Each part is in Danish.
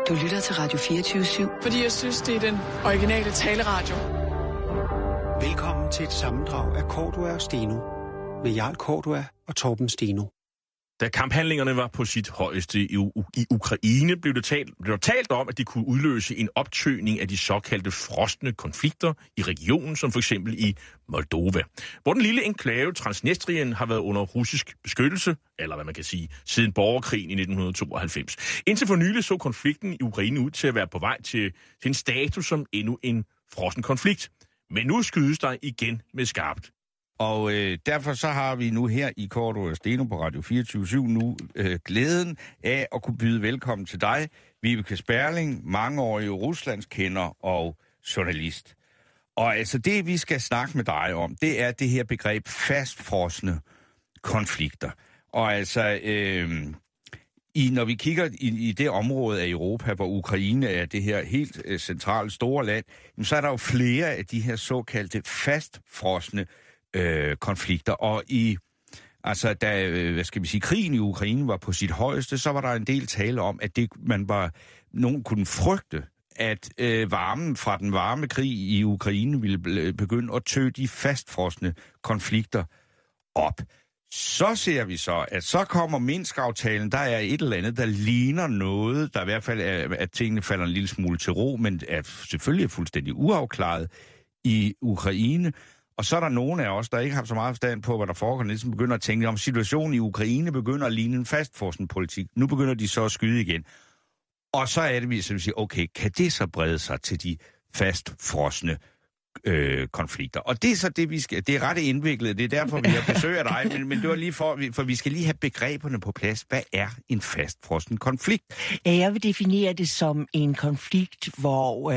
Du lytter til Radio 24/7. Fordi jeg synes, det er den originale taleradio. Velkommen til et sammendrag af Cordua og Steno med Jarl Cordua og Torben Steno. Da kamphandlingerne var på sit højeste i Ukraine, blev der talt om, at de kunne udløse en optøning af de såkaldte frosne konflikter i regionen, som for eksempel i Moldova, hvor den lille enklave Transnistrien har været under russisk beskyttelse, eller hvad man kan sige, siden borgerkrigen i 1992. Indtil for nylig så konflikten i Ukraine ud til at være på vej til en status som endnu en frossen konflikt. Men nu skydes der igen med skarpt. Og derfor så har vi nu her i Cordua og Steno på Radio 24/7 nu glæden af at kunne byde velkommen til dig, Vibeke Sperling, mangeårig Ruslandskender og journalist. Og altså det, vi skal snakke med dig om, det er det her begreb fastfrosne konflikter. Og altså, når vi kigger i det område af Europa, hvor Ukraine er det her helt centrale store land, så er der jo flere af de her såkaldte fastfrosne konflikter. Og da krigen i Ukraine var på sit højeste, så var der en del tale om, at nogen kunne frygte, at varmen fra den varme krig i Ukraine ville begynde at tø de fastfrosne konflikter op. Så ser vi så, at så kommer Minsk-aftalen, der er et eller andet, der ligner noget, der i hvert fald er, at tingene falder en lille smule til ro, men er selvfølgelig fuldstændig uafklaret i Ukraine. Og så er der nogen af os, der ikke har så meget forstand på, hvad der foregår, ligesom begynder at tænke om situationen i Ukraine begynder at ligne en fastfrossen politik. Nu begynder de så at skyde igen. Og så er det, vi siger, okay, kan det så brede sig til de fastfrosne konflikter? Og det er så det, vi skal. Det er ret indviklet, det er derfor, vi har besøg af dig, men det var lige for vi skal lige have begreberne på plads. Hvad er en fastfrossen konflikt? Jeg vil definere det som en konflikt, hvor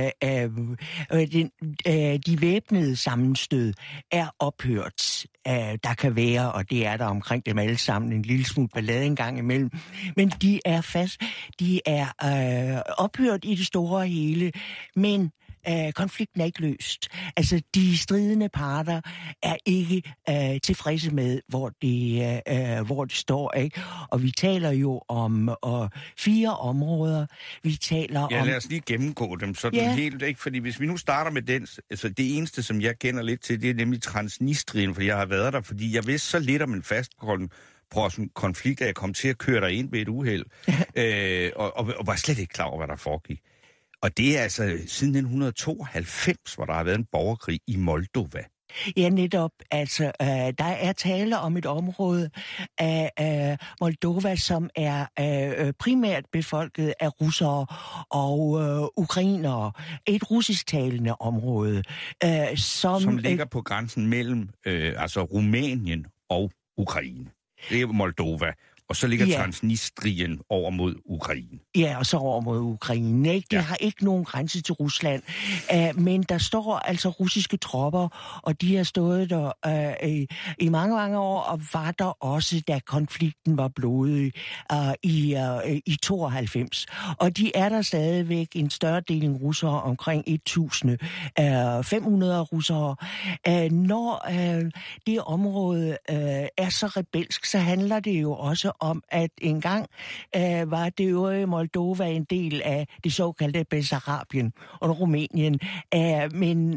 de væbnede sammenstød er ophørt. Der kan være, og det er der omkring dem alle sammen, en lille smule ballade en gang imellem, men de er ophørt i det store hele, men konflikten er ikke løst. Altså, de stridende parter er ikke tilfredse med, hvor det står, ikke? Og vi taler jo om 4 områder. Vi taler om... Ja, lad os lige gennemgå dem sådan helt, ikke? Fordi hvis vi nu starter med den, altså det eneste, som jeg kender lidt til, det er nemlig Transnistrien, for jeg har været der, fordi jeg vidste så lidt om en fastfrossen konflikt, at jeg kom til at køre der ind ved et uheld, og var slet ikke klar over, hvad der foregik. Og det er altså siden 1992, hvor der har været en borgerkrig i Moldova. Ja, netop. Altså, der er tale om et område af Moldova, som er primært befolket af russere og ukrainere. Et russisktalende område, som ligger på grænsen mellem Rumænien og Ukraine. Det er Moldova. Og så ligger Transnistrien over mod Ukraine. Ja, og så over mod Ukraine. Ikke? Det har ikke nogen grænse til Rusland. Men der står altså russiske tropper, og de har stået der i mange, mange år, og var der også, da konflikten var blodig i 92. Og de er der stadigvæk en større del end russere, omkring 1.500 russere. Når det område er så rebelsk, så handler det jo også om, at engang var det øvrige Moldova en del af det såkaldte Bessarabien og Rumænien. Men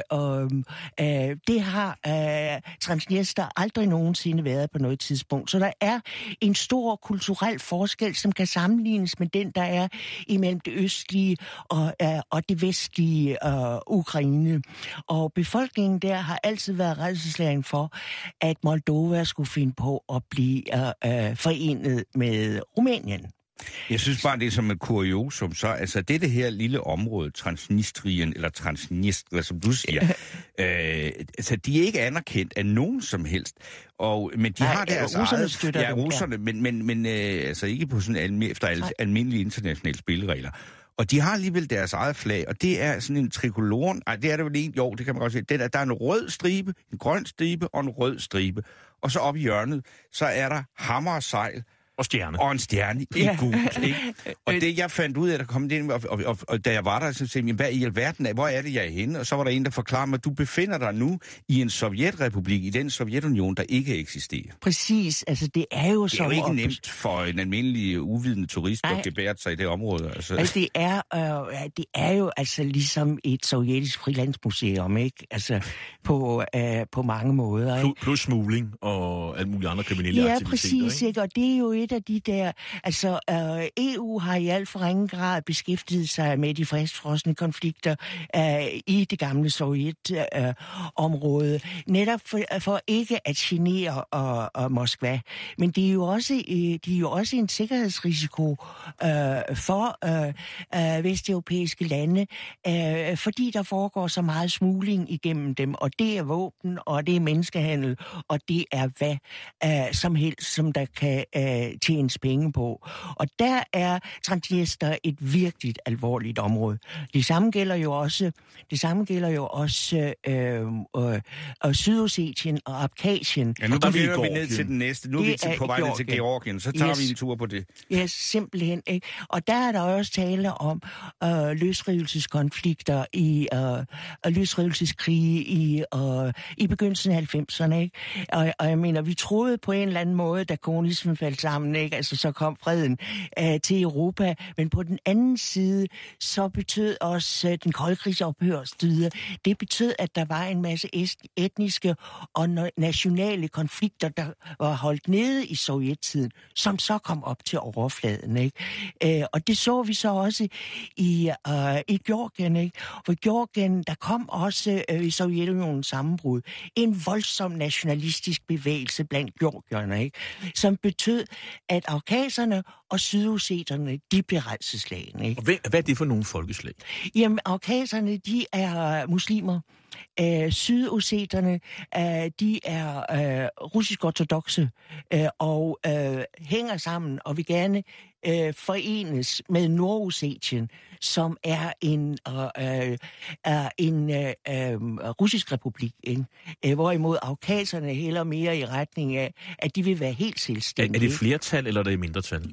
det har Transnistria aldrig nogensinde været på noget tidspunkt. Så der er en stor kulturel forskel, som kan sammenlignes med den, der er imellem det østlige og det vestlige Ukraine. Og befolkningen der har altid været rædselsslagen for, at Moldova skulle finde på at blive forenet med Rumænien. Jeg synes bare, det er som et kuriosum, så altså det her lille område, Transnistrien, eller Transnistria, som du siger, altså de er ikke anerkendt af nogen som helst, men de har deres eget... Ja, russerne, men altså ikke på sådan efter almindelige internationale spilleregler. Og de har alligevel deres eget flag, og det er sådan en trikolor. Nej, det er det vel ikke. Jo, det kan man godt se. Der er en rød stribe, en grøn stribe og en rød stribe. Og så oppe i hjørnet, så er der hammer og sejl Og stjerne. Og en stjerne i gult, ikke? Og det, jeg fandt ud af, der kom ind, og da jeg var der, så sagde jeg, hvad i alverden er, hvor er det, jeg er henne? Og så var der en, der forklarede mig, at du befinder dig nu i en sovjetrepublik, i den Sovjetunion, der ikke eksisterer. Præcis, altså det er jo så... Det er jo ikke nemt for en almindelig uvidende turist at gebære sig i det område. Altså det er jo altså ligesom et sovjetisk frilandsmuseum, ikke? Altså på mange måder, ikke? Plus smugling og alle mulige andre kriminelle aktiviteter, præcis, ikke? Og det er jo et af de der... Altså, EU har i alt for ringen grad beskæftiget sig med de fastfrosne konflikter i det gamle Sovjet-område, netop for ikke at genere Moskva. Men det er jo også en sikkerhedsrisiko for vesteuropæiske lande, fordi der foregår så meget smugling igennem dem, og det er våben, og det er menneskehandel, og det er hvad som helst, som der kan tjenes penge på. Og der er Transnistria et virkelig alvorligt område. Det samme gælder jo også Sydossetien og Abkhazien. Ja, nu bevæger vi ned til den næste. Nu er vi på vej ned til Georgien. Så tager vi en tur på det. Ja, simpelthen. Ikke? Og der er der også tale om løsrivelseskonflikter løsrivelseskrige i begyndelsen af 90'erne. Ikke? Og jeg mener, vi troede på en eller anden måde, da kommunismen faldt sammen, ikke? Altså så kom freden til Europa, men på den anden side, så betød også den kolde krigs ophør og styre. Det betød, at der var en masse etniske og nationale konflikter, der var holdt nede i sovjettiden, som så kom op til overfladen, ikke? Og det så vi så også i Georgien, ikke? For Georgien, der kom også i Sovjetunionens sammenbrud en voldsom nationalistisk bevægelse blandt georgierne, ikke? Som betød, at abkhazerne og sydosseterne, de blev rædselsslagne, ikke? Og hvad er det for nogle folkeslag? Jamen, abkhazerne, de er muslimer. Sydosseterne, de er russisk-ortodokse og hænger sammen og vil gerne forenes med Nordossetien, som er en russisk republik, ikke? Hvorimod abkhazerne hælder mere i retning af, at de vil være helt selvstændige. Er det flertal, eller er det mindretal?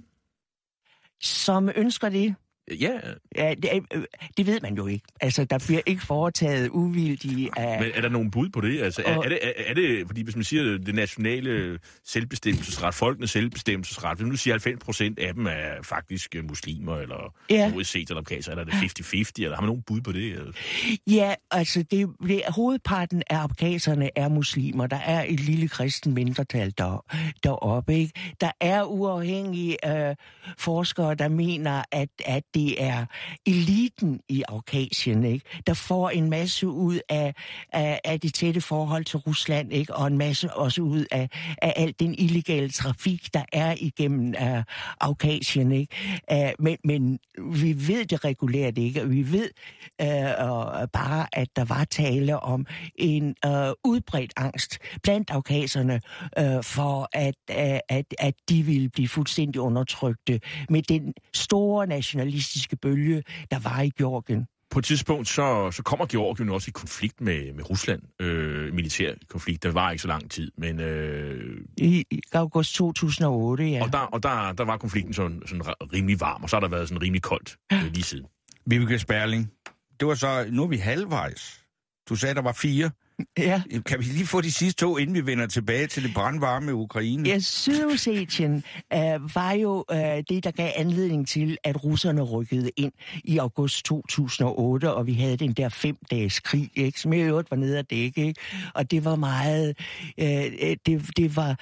Som ønsker det? Ja, det ved man jo ikke. Altså, der bliver ikke foretaget uvildige... Men er der nogen bud på det? Altså, er det, fordi hvis man siger det nationale selvbestemmelsesret, folkenes selvbestemmelsesret, hvis man nu siger 90% af dem er faktisk muslimer, eller OSCE eller abkhazer, eller er det 50-50, eller har man nogen bud på det? Ja, altså, hovedparten af abkhazerne er muslimer. Der er et lille kristen mindretal deroppe, ikke? Der er uafhængige forskere, der mener, at det er eliten i Abkhazien, ikke? Der får en masse ud af det tætte forhold til Rusland, ikke? Og en masse også ud af al den illegale trafik, der er igennem Abkhazien, ikke? Men vi ved det regulært ikke, og vi ved bare, at der var tale om en udbredt angst blandt abkhazerne for, at de ville blive fuldstændig undertrykte med den store nationalistiske bølge, der var i Georgien. På et tidspunkt, så kommer Georgien også i konflikt med Rusland. Militær konflikt, der var ikke så lang tid, men... I august 2008, ja. Og der var konflikten sådan rimelig varm, og så har der været sådan rimelig koldt lige siden. Vibeke Sperling, det var så... Nu er vi halvvejs. Du sagde, der var 4. Ja. Kan vi lige få de sidste 2, inden vi vender tilbage til det brandvarme Ukraine? Ja, Sydossetien var jo det, der gav anledning til, at russerne rykkede ind i august 2008, og vi havde den der 5-dages krig, ikke, som i øvrigt var nede at dække, ikke? Og det var meget... det var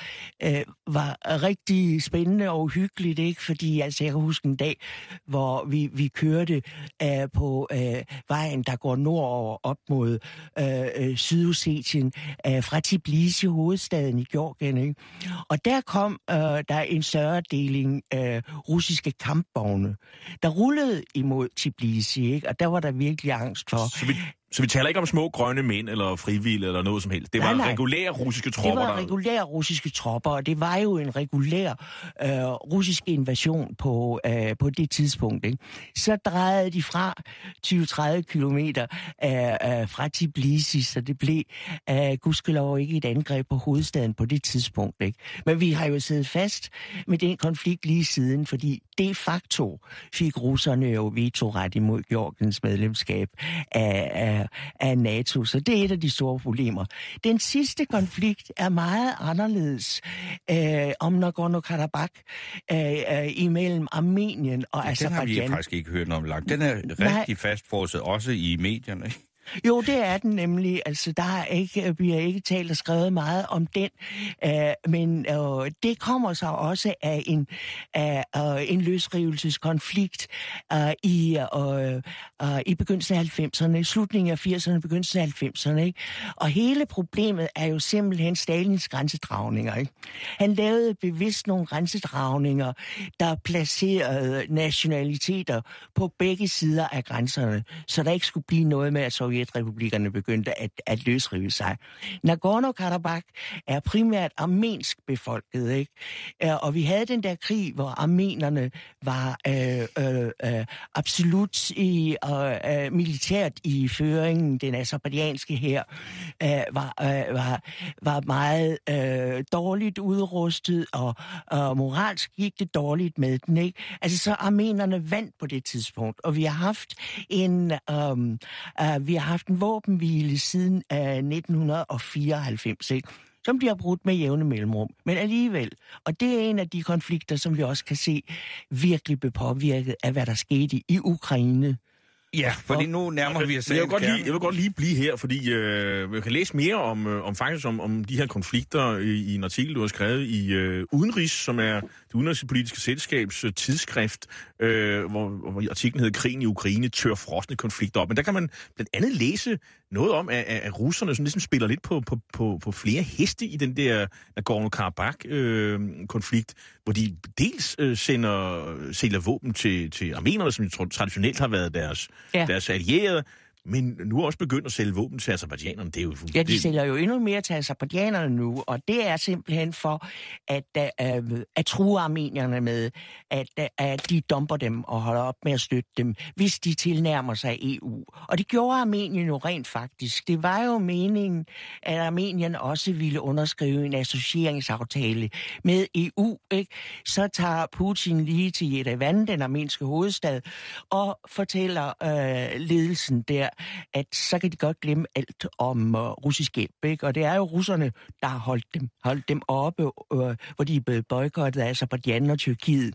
rigtig spændende og uhyggeligt, ikke? Fordi altså, jeg kan huske en dag, hvor vi kørte på vejen, der går nordover op mod Sydossetien, fra Tbilisi, hovedstaden i Georgien, ikke? Og der kom der en større deling russiske kampvogne, der rullede imod Tbilisi, ikke? Og der var der virkelig angst for... Så vi taler ikke om små grønne mænd eller frivillige eller noget som helst. Det var regulære russiske tropper. Det var regulære russiske tropper, og det var jo en regulær russisk invasion på det tidspunkt. Ikke? Så drejede de fra 20-30 kilometer fra Tbilisi, så det blev gudskelov ikke et angreb på hovedstaden på det tidspunkt. Ikke? Men vi har jo siddet fast med den konflikt lige siden, fordi de facto fik russerne jo vetoret imod Georgiens medlemskab af NATO, så det er et af de store problemer. Den sidste konflikt er meget anderledes om Nagorno-Karabakh imellem Armenien og Aserbajdsjan. Den har vi faktisk ikke hørt noget om langt. Den er rigtig fastfrosset, også i medierne. Jo, det er den nemlig. Altså, vi har ikke talt og skrevet meget om den, men det kommer så også af en løsrivelseskonflikt i begyndelsen af 90'erne, slutningen af 80'erne, begyndelsen af 90'erne. Ikke? Og hele problemet er jo simpelthen Stalins grænsedragninger. Ikke? Han lavede bevidst nogle grænsedragninger, der placerede nationaliteter på begge sider af grænserne, så der ikke skulle blive noget med, at Sovjetrepublikkerne begyndte at løsrive sig. Nagorno-Karabakh er primært armensk befolket, ikke? Og vi havde den der krig, hvor armenerne var absolut militært i føringen. Den aserbajdsjanske hær var meget dårligt udrustet, og moralsk gik det dårligt med den, ikke? Altså, så armenerne vandt på det tidspunkt, og vi har haft en våbenhvile siden 1994, ikke? Som bliver brudt med jævne mellemrum. Men alligevel, og det er en af de konflikter, som vi også kan se virkelig blev påvirket af, hvad der skete i Ukraine. Ja, fordi nu nærmer vi os. Jeg vil godt lige blive her, fordi jeg kan læse mere om de her konflikter i en artikel, du har skrevet i Udenrigs, som er det udenrigspolitiske selskabs tidsskrift, hvor artiklen hedder Krigen i Ukraine tør frosne konflikter op. Men der kan man blandt andet læse noget om, at russerne sådan ligesom spiller lidt på flere heste i den der Nagorno-Karabakh-konflikt, hvor de dels sælger våben til armenerne, som traditionelt har været deres allierede, men nu er også begyndt at sælge våben til aserbajdsjanerne. Det er jo de sælger jo endnu mere til aserbajdsjanerne nu, og det er simpelthen for at true armenierne med, at de dumper dem og holder op med at støtte dem, hvis de tilnærmer sig EU. Og det gjorde Armenien jo rent faktisk. Det var jo meningen, at Armenien også ville underskrive en associeringsaftale med EU, ikke? Så tager Putin lige til Yerevan, den armenske hovedstad, og fortæller ledelsen der, at så kan de godt glemme alt om russisk hjælp, ikke? Og det er jo russerne, der har holdt dem oppe, hvor de er blevet boykottet af Aserbajdsjan og Tyrkiet.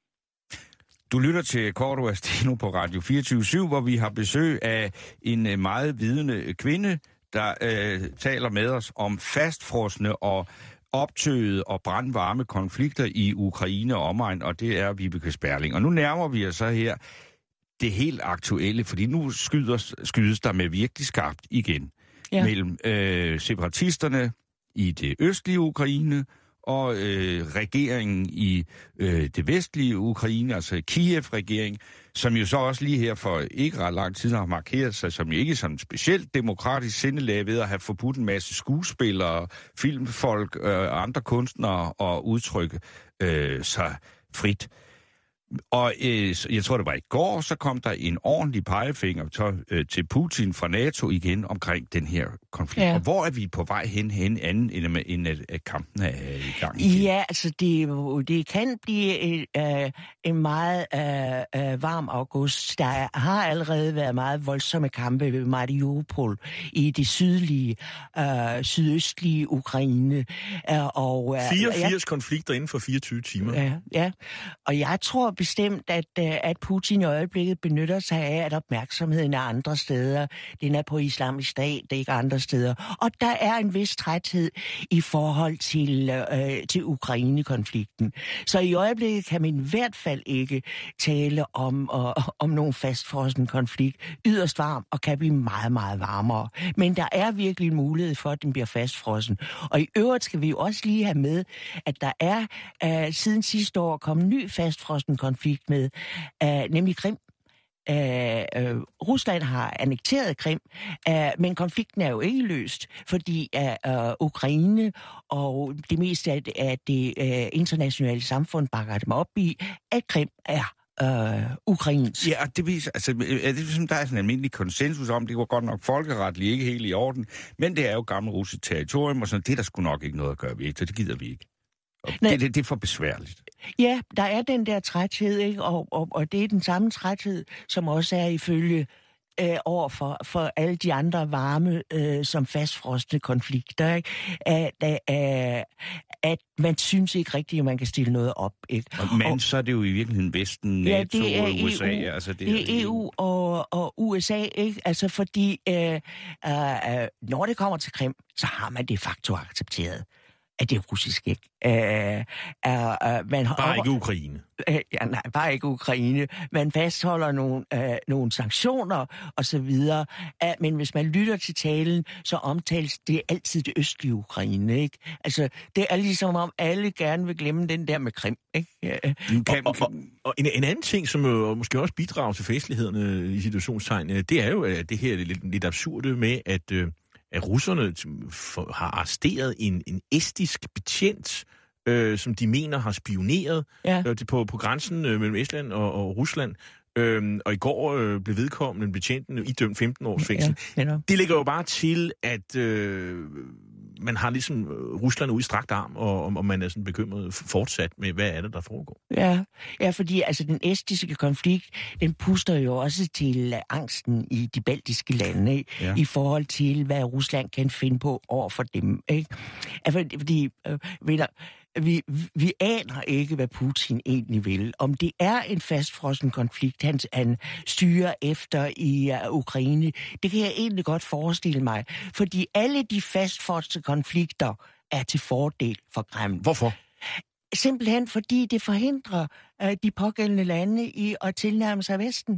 Du lytter til Cordua og Steno på Radio 24/7, hvor vi har besøg af en meget vidende kvinde, der taler med os om fastfrosne og optøede og brandvarme konflikter i Ukraine og omegn, og det er Vibeke Sperling. Og nu nærmer vi os så her det helt aktuelle, fordi nu skydes der med virkelig skarpt igen mellem separatisterne i det østlige Ukraine og regeringen i det vestlige Ukraine, altså Kiev-regering, som jo så også lige her for ikke ret lang tid har markeret sig som ikke sådan specielt demokratisk sindelag ved at have forbudt en masse skuespillere, filmfolk og andre kunstnere og udtrykke sig frit. Og jeg tror, det var i går, så kom der en ordentlig pegefinger til Putin fra NATO igen omkring den her konflikt. Ja. Og hvor er vi på vej hen anden end at kampen er i gang igen? Ja, altså det kan blive en meget varm august. Der har allerede været meget voldsomme kampe ved Mariupol i det sydøstlige Ukraine. 84 konflikter inden for 24 timer. Ja. Og jeg tror bestemt, at Putin i øjeblikket benytter sig af, at opmærksomheden er andre steder. Den er på Islamisk Stat, det er ikke andre steder. Og der er en vis træthed i forhold til Ukraine-konflikten. Så i øjeblikket kan man i hvert fald ikke tale om nogen fastfrossen konflikt. Yderst varm og kan blive meget, meget varmere. Men der er virkelig en mulighed for, at den bliver fastfrossen. Og i øvrigt skal vi jo også lige have med, at der er siden sidste år kommet en ny fastfrossen konflikt med, nemlig Krim. Rusland har annekteret Krim, men konflikten er jo ikke løst, fordi Ukraine og det meste af det internationale samfund bakker dem op i, at Krim er ukrainsk. Ja, det viser, altså, det som der er sådan en almindelig konsensus om, det var godt nok folkeretligt ikke helt i orden, men det er jo gammel russisk territorium, og sådan, det er der sgu nok ikke noget at gøre ved, så det gider vi ikke. Det er for besværligt. Ja, der er den der træthed, ikke? Og det er den samme træthed, som også er ifølge over for alle de andre varme, som fastfrosne konflikter, ikke? At man synes ikke rigtigt, at man kan stille noget op, ikke? Men så er det jo i virkeligheden Vesten, NATO og USA. Altså, det er EU og USA, ikke? Altså fordi, når det kommer til Krim, så har man de facto accepteret, at det er russisk, ikke? Bare ikke Ukraine. Nej, bare ikke Ukraine. Man fastholder nogle sanktioner og så videre. Men hvis man lytter til talen, så omtales det altid det østlige Ukraine, ikke? Altså, det er ligesom om alle gerne vil glemme den der med Krim, ikke? Og en anden ting, som måske også bidrager til festlighederne i situationstegn, det er jo det her lidt absurde med, at russerne har arresteret en estisk betjent, som de mener har spioneret på grænsen mellem Estland og Rusland. Og i går blev vedkommende betjenten idømt 15 års fængsel. Ja. Det ligger jo bare til, at man har ligesom Rusland ude i strakt arm, og man er sådan bekymret fortsat med, hvad er det, der foregår. Ja, fordi altså den estiske konflikt, den puster jo også til angsten i de baltiske lande, i forhold til, hvad Rusland kan finde på over for dem, ikke? Altså, fordi, vi aner ikke, hvad Putin egentlig vil. Om det er en fastfrossen konflikt, han styrer efter i Ukraine, det kan jeg egentlig godt forestille mig. Fordi alle de fastfrosne konflikter er til fordel for Kreml. Hvorfor? Simpelthen fordi det forhindrer de pågældende lande i at tilnærme sig Vesten.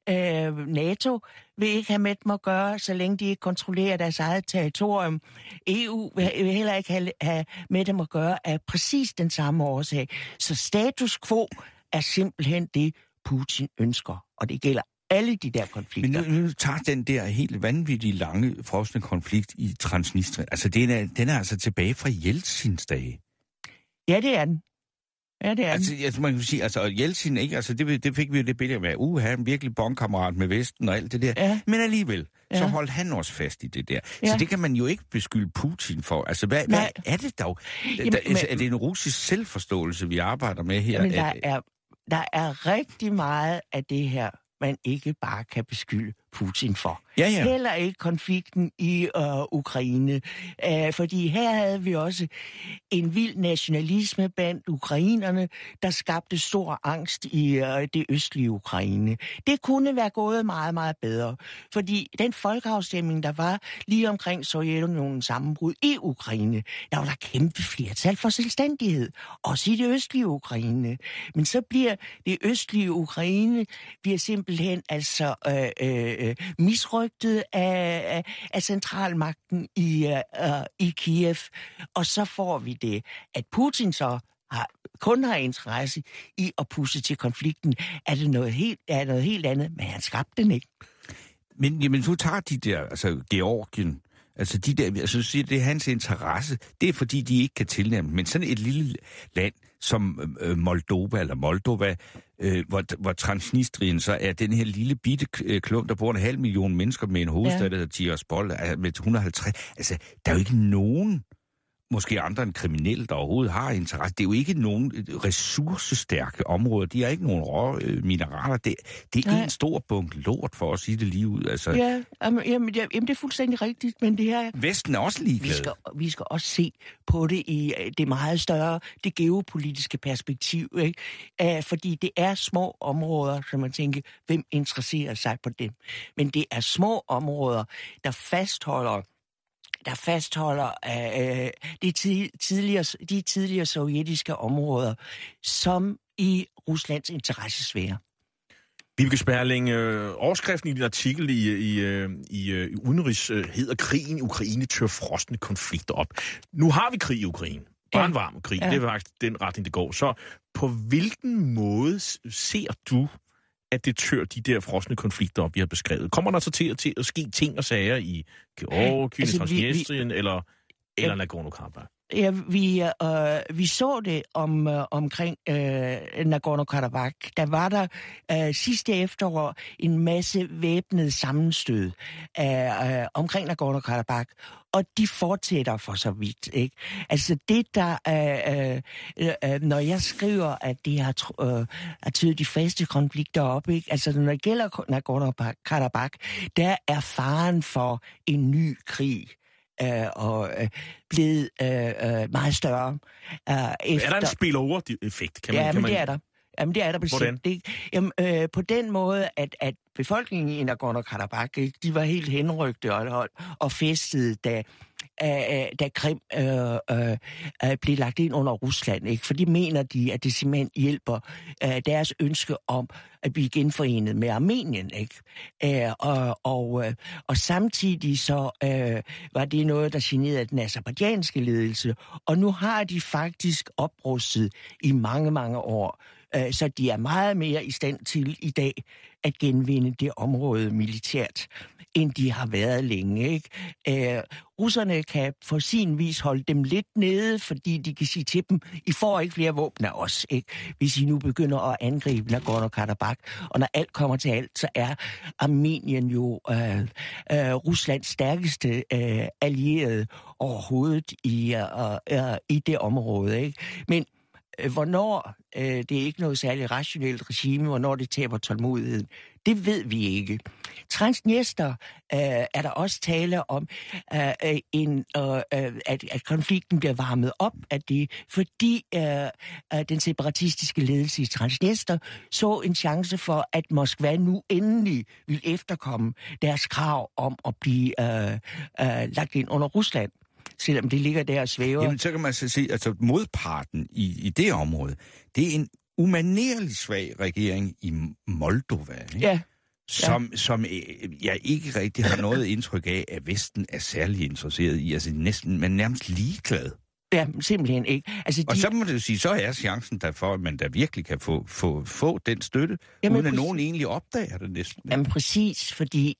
NATO vil ikke have med dem at gøre, så længe de ikke kontrollerer deres eget territorium. EU vil heller ikke have med dem at gøre af præcis den samme årsag. Så status quo er simpelthen det, Putin ønsker, og det gælder alle de der konflikter. Men nu tager den der helt vanvittige lange frosne konflikt i Transnistrien. Altså, den er altså tilbage fra Jeltsins dage. Ja, det er den. Ja, det er altså, man kan sige, altså Jeltsin, ikke? Altså, det fik vi jo det billede af, han er virkelig bondkammerat med Vesten og alt det der. Ja. Men alligevel, så holdt han også fast i det der. Ja. Så det kan man jo ikke beskylde Putin for. Altså, hvad er det dog? Er det en russisk selvforståelse, vi arbejder med her? Jamen, der er rigtig meget af det her, man ikke bare kan beskylde Putin for. Ja. Heller ikke konflikten i Ukraine. Fordi her havde vi også en vild nationalisme blandt ukrainerne, der skabte stor angst i det østlige Ukraine. Det kunne være gået meget, meget bedre. Fordi den folkeafstemning, der var lige omkring Sovjetunionens sammenbrud i Ukraine, der var der kæmpe flertal for selvstændighed. Også i det østlige Ukraine. Men så bliver det østlige Ukraine simpelthen altså misrygtet af centralmagten i Kiev. Og så får vi det, at Putin så kun har interesse i at pusse til konflikten. Er noget helt andet, men han skabte den ikke. Men du tager de der, altså Georgien, altså de der, altså siger det er hans interesse, det er fordi de ikke kan tilnærme, men sådan et lille land som Moldova, hvor Transnistrien så er den her lille bitte klump, der bor 500.000 mennesker med en hovedstad, der hedder Tiraspol, med 150. Altså, der er jo ikke nogen, måske andre end kriminelle, der overhovedet har interesse. Det er jo ikke nogen ressourcestærke områder. De har ikke nogen rå mineraler. Det er en stor bunke lort, for at sige det lige ud. Altså. Jamen, det er fuldstændig rigtigt, men det her... Vesten er også ligeglad. Vi skal også se på det i det meget større, det geopolitiske perspektiv, ikke? Fordi det er små områder, som man tænker, hvem interesserer sig på dem? Men det er små områder, der fastholder de tidligere sovjetiske områder, som i Ruslands interessesfære. Vibeke Sperling, overskriften i din artikel i Udenrigs hedder krigen i Ukraine tør frosne konflikter op. Nu har vi krig i Ukraine. Bare en varm krig. Ja. Det er faktisk den retning, det går. Så på hvilken måde ser du, at det tør de der frosne konflikter op, vi har beskrevet? Kommer der så til at ske ting og sager i Georgien, Transnistrien eller Nagorno-Karabakh? Ja, vi så det omkring Nagorno-Karabakh. Der var der sidste efterår en masse væbnede sammenstød omkring Nagorno-Karabakh, og de fortsætter for så vidt, ikke? Altså det der, når jeg skriver, at det har tydet de fleste konflikter op, ikke? Altså når det gælder Nagorno-Karabakh, der er faren for en ny krig blevet meget større. Er der en spillover-effekt? Men det er der. Jamen, det er der bestemt ikke. Jamen, på den måde, at befolkningen i Nagorno-Karabakh, de var helt henrygte og festede, da Krim blev lagt ind under Rusland, ikke? For de mener de, at det simpelthen hjælper deres ønske om at blive genforenet med Armenien, ikke? Og samtidig så var det noget, der generede den aserbajdsjanske ledelse, og nu har de faktisk oprustet i mange, mange år, så de er meget mere i stand til i dag at genvinde det område militært, end de har været længe, ikke? Russerne kan for sin vis holde dem lidt nede, fordi de kan sige til dem, I får ikke flere våben af os, ikke? Hvis I nu begynder at angribe Nagorno-Karabakh. Og når alt kommer til alt, så er Armenien jo Ruslands stærkeste allierede overhovedet i det område, ikke? Men hvornår det er ikke noget særligt rationelt regime, hvornår det taber tålmodigheden, det ved vi ikke. Transnistria er der også tale om, at konflikten bliver varmet op af det, fordi den separatistiske ledelse i Transnistria så en chance for, at Moskva nu endelig vil efterkomme deres krav om at blive lagt ind under Rusland, selvom det ligger der og svæver. Jamen, så kan man så sige, altså modparten i det område, det er en umanerlig svag regering i Moldova, ikke? Ja. Som jeg ikke rigtig har noget indtryk af, at Vesten er særlig interesseret i. Altså man er nærmest ligeglad. Ja, simpelthen ikke. Altså, og så må det jo sige, så er chancen derfor, at man der virkelig kan få den støtte, uden at nogen egentlig opdager det næsten. Jamen præcis, fordi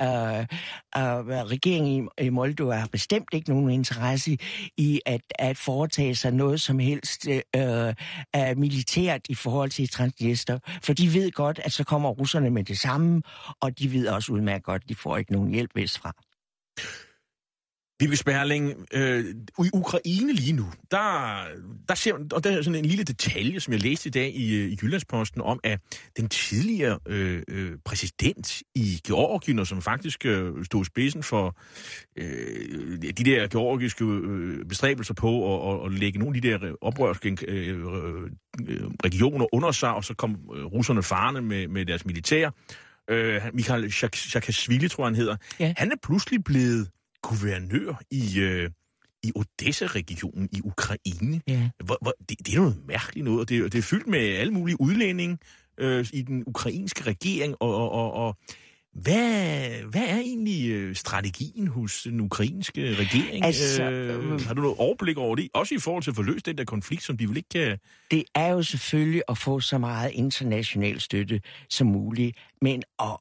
regeringen i Moldova har bestemt ikke nogen interesse i at foretage sig noget som helst militært i forhold til Transnistria. For de ved godt, at så kommer russerne med det samme, og de ved også udmærket godt, at de får ikke nogen hjælp vestfra. Vibeke Sperling, i Ukraine lige nu, der ser, og der er sådan en lille detalje, som jeg læste i dag i Jyllandsposten, om at den tidligere præsident i Georgien, og som faktisk stod i spidsen for de der georgiske bestræbelser på at lægge nogle af de der oprørske regioner under sig, og så kom russerne farne med deres militær. Mikhail Saakashvili, tror han hedder. Ja. Han er pludselig blevet guvernør i Odessa-regionen i Ukraine. Ja. Det er noget mærkeligt noget, og det er fyldt med alle mulige udlændinge i den ukrainske regering, og hvad er egentlig strategien hos den ukrainske regering? Altså, har du noget overblik over det? Også i forhold til at få løst den der konflikt, som de vel ikke kan... Det er jo selvfølgelig at få så meget international støtte som muligt, men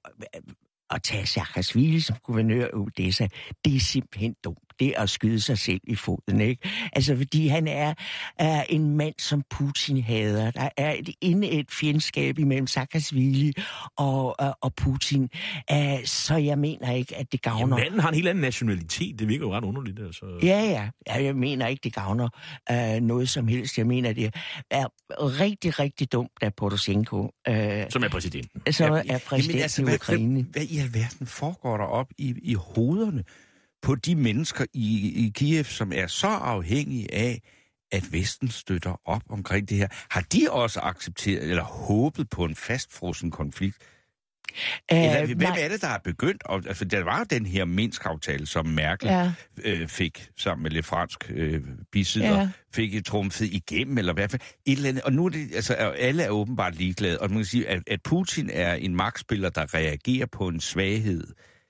at tage Saakashvili som guvernør af Odessa, det er simpelthen dumt. Det er at skyde sig selv i foden, ikke? Altså, fordi han er en mand, som Putin hader. Der er et fjendskab imellem Saakashvili og Putin. Så jeg mener ikke, at det gavner... Ja, manden har en helt anden nationalitet. Det virker jo ret underligt, altså. Ja, jeg mener ikke, det gavner noget som helst. Jeg mener, det er rigtig, rigtig dumt af Poroshenko. Som er præsidenten. Som er præsident i Ukraine. Hvad i alverden foregår der op i hovederne på de mennesker i Kiev, som er så afhængige af, at Vesten støtter op omkring det her? Har de også accepteret eller håbet på en fastfrossen konflikt? Hvem er det, der er begyndt? Altså, der var jo den her Minsk-aftale, som Merkel fik sammen med lidt fransk bisidder, fik trumfet igennem, eller i hvert fald et eller andet. Og nu er det, altså, alle er åbenbart ligeglade. Og man kan sige, at Putin er en magtspiller, der reagerer på en svaghed.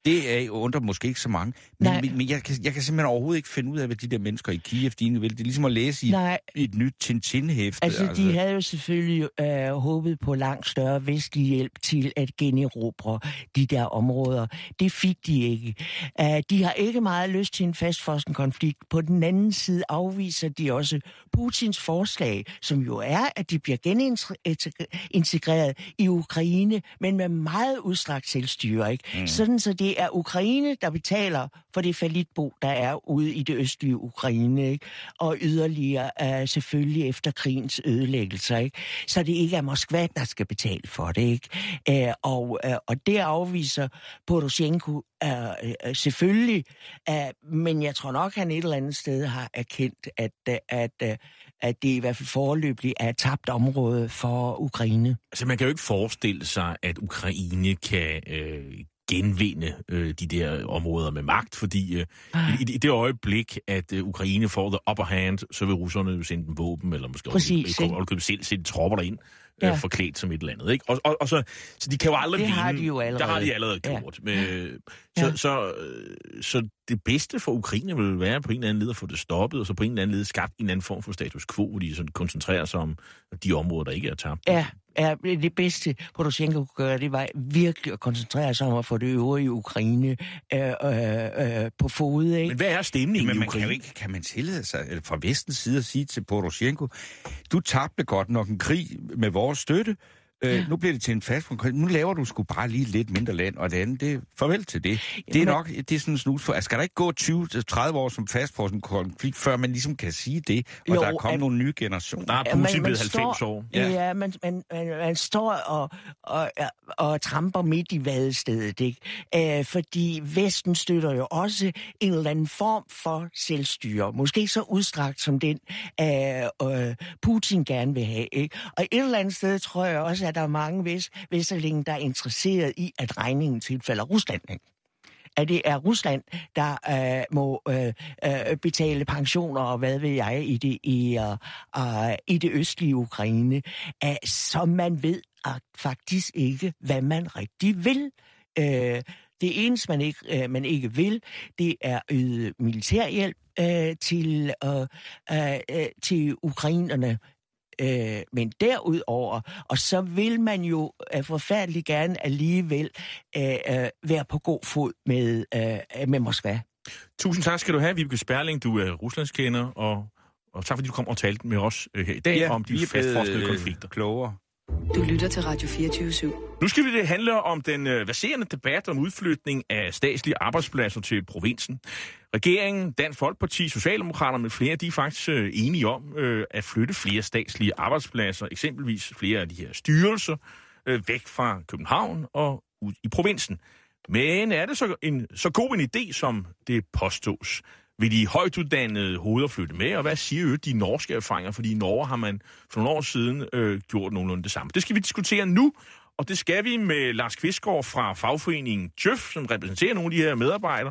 Det undrer måske ikke så mange. Men jeg kan simpelthen overhovedet ikke finde ud af, hvad de der mennesker i Kiev, de vil. Det er ligesom at læse i et nyt Tintin-hæfte. Altså, de havde jo selvfølgelig håbet på langt større vestlig hjælp til at generobre de der områder. Det fik de ikke. De har ikke meget lyst til en fastfrossen konflikt. På den anden side afviser de også Putins forslag, som jo er, at de bliver genintegreret i Ukraine, men med meget udstrakt selvstyre, ikke? Sådan så det er Ukraine, der betaler for det fallitbo, der er ude i det østlige Ukraine, ikke? Og yderligere selvfølgelig efter krigens ødelæggelser, ikke? Så det ikke er Moskva, der skal betale for det, ikke? Og det afviser Poroshenko selvfølgelig, men jeg tror nok, han et eller andet sted har erkendt, at det i hvert fald foreløbigt er et tabt område for Ukraine. Altså, man kan jo ikke forestille sig, at Ukraine kan genvinde de der områder med magt, fordi i det øjeblik, at Ukraine får the upper hand, så vil russerne jo sende dem våben, eller måske også selv sende tropper derind, forklædt som et eller andet, ikke? Og så de kan jo aldrig vinde. Det har de jo allerede. Der har de allerede gjort. Så det bedste for Ukraine vil være på en eller anden led at få det stoppet, og så på en eller anden led skabt en anden form for status quo, hvor de sådan koncentrerer sig om de områder, der ikke er tabt. Ja, det bedste Poroshenko kunne gøre, det var virkelig at koncentrere sig om at få det øvrige Ukraine på fod, ikke? Men hvad er stemningen i Ukraine? Kan man tillade sig fra vestens side at sige til Poroshenko, du tabte godt nok en krig med vores støtte, nu bliver det til en fast konflikt. Nu laver du sgu bare lige lidt mindre land, og det andet, det er farvel til det. Det er nok, det er sådan en snus for. Skal der ikke gå 20-30 år som fast for sådan en konflikt, før man ligesom kan sige det, og der er kommet nogle nye generationer? Der er Putin blevet 90 år. Ja, man står og tramper midt i vadestedet, ikke? Fordi Vesten støtter jo også en eller anden form for selvstyre. Måske så udstrakt som den, Putin gerne vil have, ikke? Og et eller andet sted tror jeg også, at der er mange vesterlinge, der er interesseret i, at regningen tilfælder Rusland, ikke? At det er Rusland, der må betale pensioner og hvad ved jeg i det østlige Ukraine, så man ved faktisk ikke, hvad man rigtig vil. Det eneste, man ikke vil, det er yde militærhjælp til ukrainerne. Men derudover, og så vil man jo forfærdeligt gerne alligevel være på god fod med Moskva. Tusind tak skal du have, Vibeke Sperling. Du er ruslandskender, og tak fordi du kom og talte med os her i dag om de fastfrosne konflikter. Klogere. Du lytter til Radio 24/7. Nu skal det handle om den verserende debat om udflytning af statslige arbejdspladser til provinsen. Regeringen, Dansk Folkeparti, Socialdemokrater med flere, de er faktisk enige om at flytte flere statslige arbejdspladser, eksempelvis flere af de her styrelser, væk fra København og ud i provinsen. Men er det så god en idé, som det påstås? Vil de højtuddannede hoveder flytte med, og hvad siger de norske erfaringer? Fordi i Norge har man for nogle år siden gjort nogenlunde det samme. Det skal vi diskutere nu, og det skal vi med Lars Kvistgaard fra fagforeningen Djøf, som repræsenterer nogle af de her medarbejdere,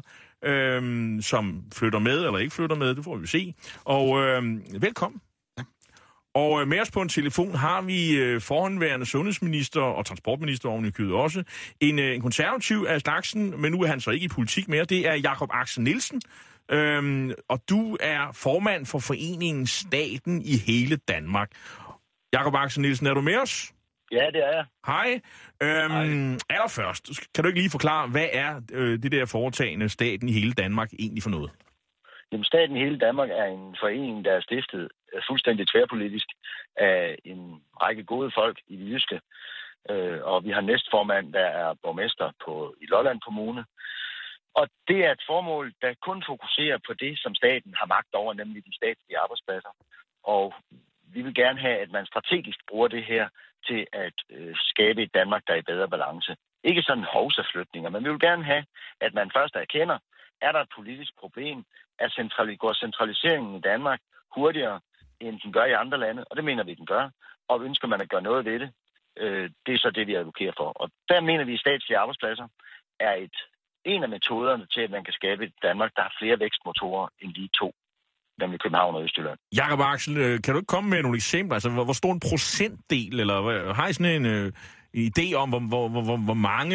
som flytter med eller ikke flytter med, det får vi se. Og velkommen. Ja. Og med os på en telefon har vi forhåndværende sundhedsminister og transportminister oven i købet også. En konservativ af slagsen, men nu er han så ikke i politik mere, det er Jakob Axel Nielsen. Og du er formand for foreningen Staten i hele Danmark. Jakob Axel Nielsen, er du med os? Ja, det er jeg. Hej. Allerførst, kan du ikke lige forklare, hvad er det der foretagende Staten i hele Danmark egentlig for noget? Jamen, Staten i hele Danmark er en forening, der er stiftet fuldstændig tværpolitisk af en række gode folk i det jyske. Og vi har næstformand, der er borgmester i Lolland Kommune. Og det er et formål, der kun fokuserer på det, som staten har magt over, nemlig de statslige arbejdspladser. Og vi vil gerne have, at man strategisk bruger det her til at skabe et Danmark, der er i bedre balance. Ikke sådan hovsaflytninger, men vi vil gerne have, at man først erkender, er der et politisk problem, går centraliseringen i Danmark hurtigere, end den gør i andre lande, og det mener vi, den gør. Og ønsker man at gøre noget ved det, det er så det, vi advokerer for. Og der mener vi, at statslige arbejdspladser er en af metoderne til, at man kan skabe et Danmark, der har flere vækstmotorer end de to, nemlig København og Østjylland. Jakob Axel, kan du ikke komme med nogle eksempler? Altså, hvor stor en procentdel, eller har I sådan en idé om, hvor mange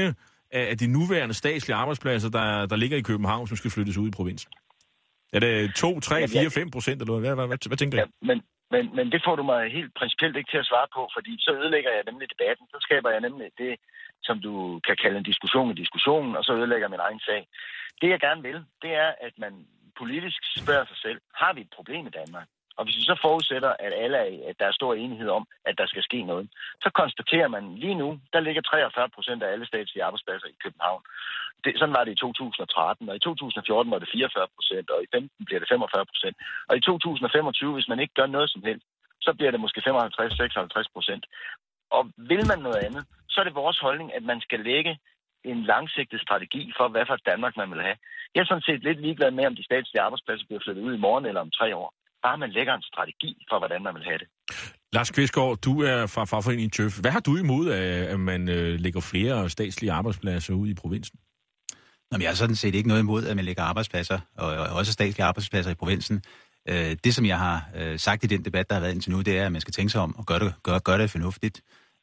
af de nuværende statslige arbejdspladser, der ligger i København, som skal flyttes ud i provinsen? Er det 2, 3, 4, 5%, eller hvad tænker jeg? Ja, men det får du mig helt principielt ikke til at svare på, fordi så ødelægger jeg nemlig debatten. Så skaber jeg nemlig det, som du kan kalde en diskussion i diskussionen, og så ødelægger min egen sag. Det jeg gerne vil, det er, at man politisk spørger sig selv, har vi et problem i Danmark? Og hvis vi så forudsætter, at der er stor enighed om, at der skal ske noget, så konstaterer man lige nu, der ligger 43% af alle statslige arbejdspladser i København. Sådan var det i 2013, og i 2014 var det 44%, og i 2015 bliver det 45%. Og i 2025, hvis man ikke gør noget som helst, så bliver det måske 55-56%. Og vil man noget andet, så er det vores holdning, at man skal lægge en langsigtet strategi for, hvad for Danmark man vil have. Jeg er sådan set lidt ligeglad med, om de statslige arbejdspladser bliver flyttet ud i morgen eller om 3 år. Bare man lægger en strategi for, hvordan man vil have det. Lars Kvistgaard, du er fra fagforeningen TØF. Hvad har du imod, at man lægger flere statslige arbejdspladser ud i provinsen? Jamen, jeg har sådan set ikke noget imod, at man lægger arbejdspladser, og også statslige arbejdspladser i provinsen. Det, som jeg har sagt i den debat, der har været indtil nu, det er, at man skal tænke sig om og gøre det fornuftigt.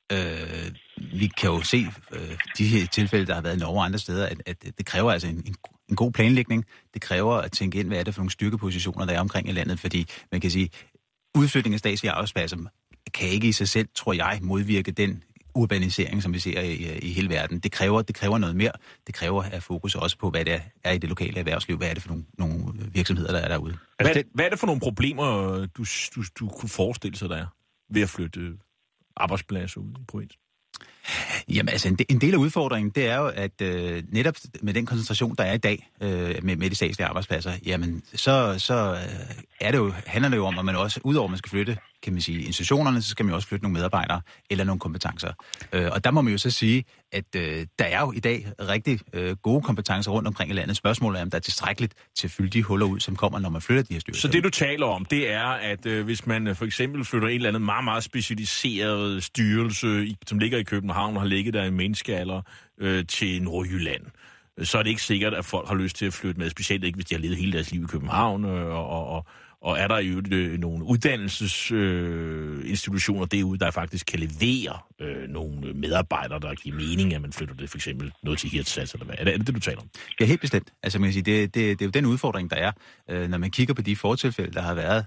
Vi kan jo se de her tilfælde, der har været i Norge og andre steder, at det kræver altså en god planlægning. Det kræver at tænke ind, hvad er det for nogle styrkepositioner, der er omkring i landet, fordi man kan sige, udflytning af statslige arbejdspladser kan ikke i sig selv, tror jeg, modvirke den urbanisering, som vi ser i hele verden. Det kræver noget mere. Det kræver at fokus også på, hvad det er i det lokale erhvervsliv. Hvad er det for nogle virksomheder, der er derude? Hvad er det for nogle problemer, du kunne forestille sig, der er ved at flytte arbejdspladser ud i provinsen? Jamen altså, en del af udfordringen, det er jo, at netop med den koncentration, der er i dag med de statslige arbejdspladser, jamen, så er det jo, handler det jo om, at man også, udover at man skal flytte, kan man sige, institutionerne, så skal man jo også flytte nogle medarbejdere eller nogle kompetencer. Og der må man jo så sige, at der er jo i dag rigtig gode kompetencer rundt omkring i landet. Spørgsmålet er, om der er tilstrækkeligt til at fylde de huller ud, som kommer, når man flytter de her styrelser. Så det, du taler om, det er, at hvis man for eksempel flytter en eller anden meget, meget specialiseret styrelse, som ligger i København og har ligget der i menneskealder til Nordjylland, så er det ikke sikkert, at folk har lyst til at flytte med, specielt ikke, hvis de har levet hele deres liv i København, og er der jo nogle uddannelsesinstitutioner derude, der faktisk kan levere nogle medarbejdere, der giver mening, at man flytter det for eksempel noget til Hirtshals, eller hvad? Er det, du taler om? Ja, helt bestemt. Altså man kan sige, det er jo den udfordring, der er, når man kigger på de fortilfælde, der har været.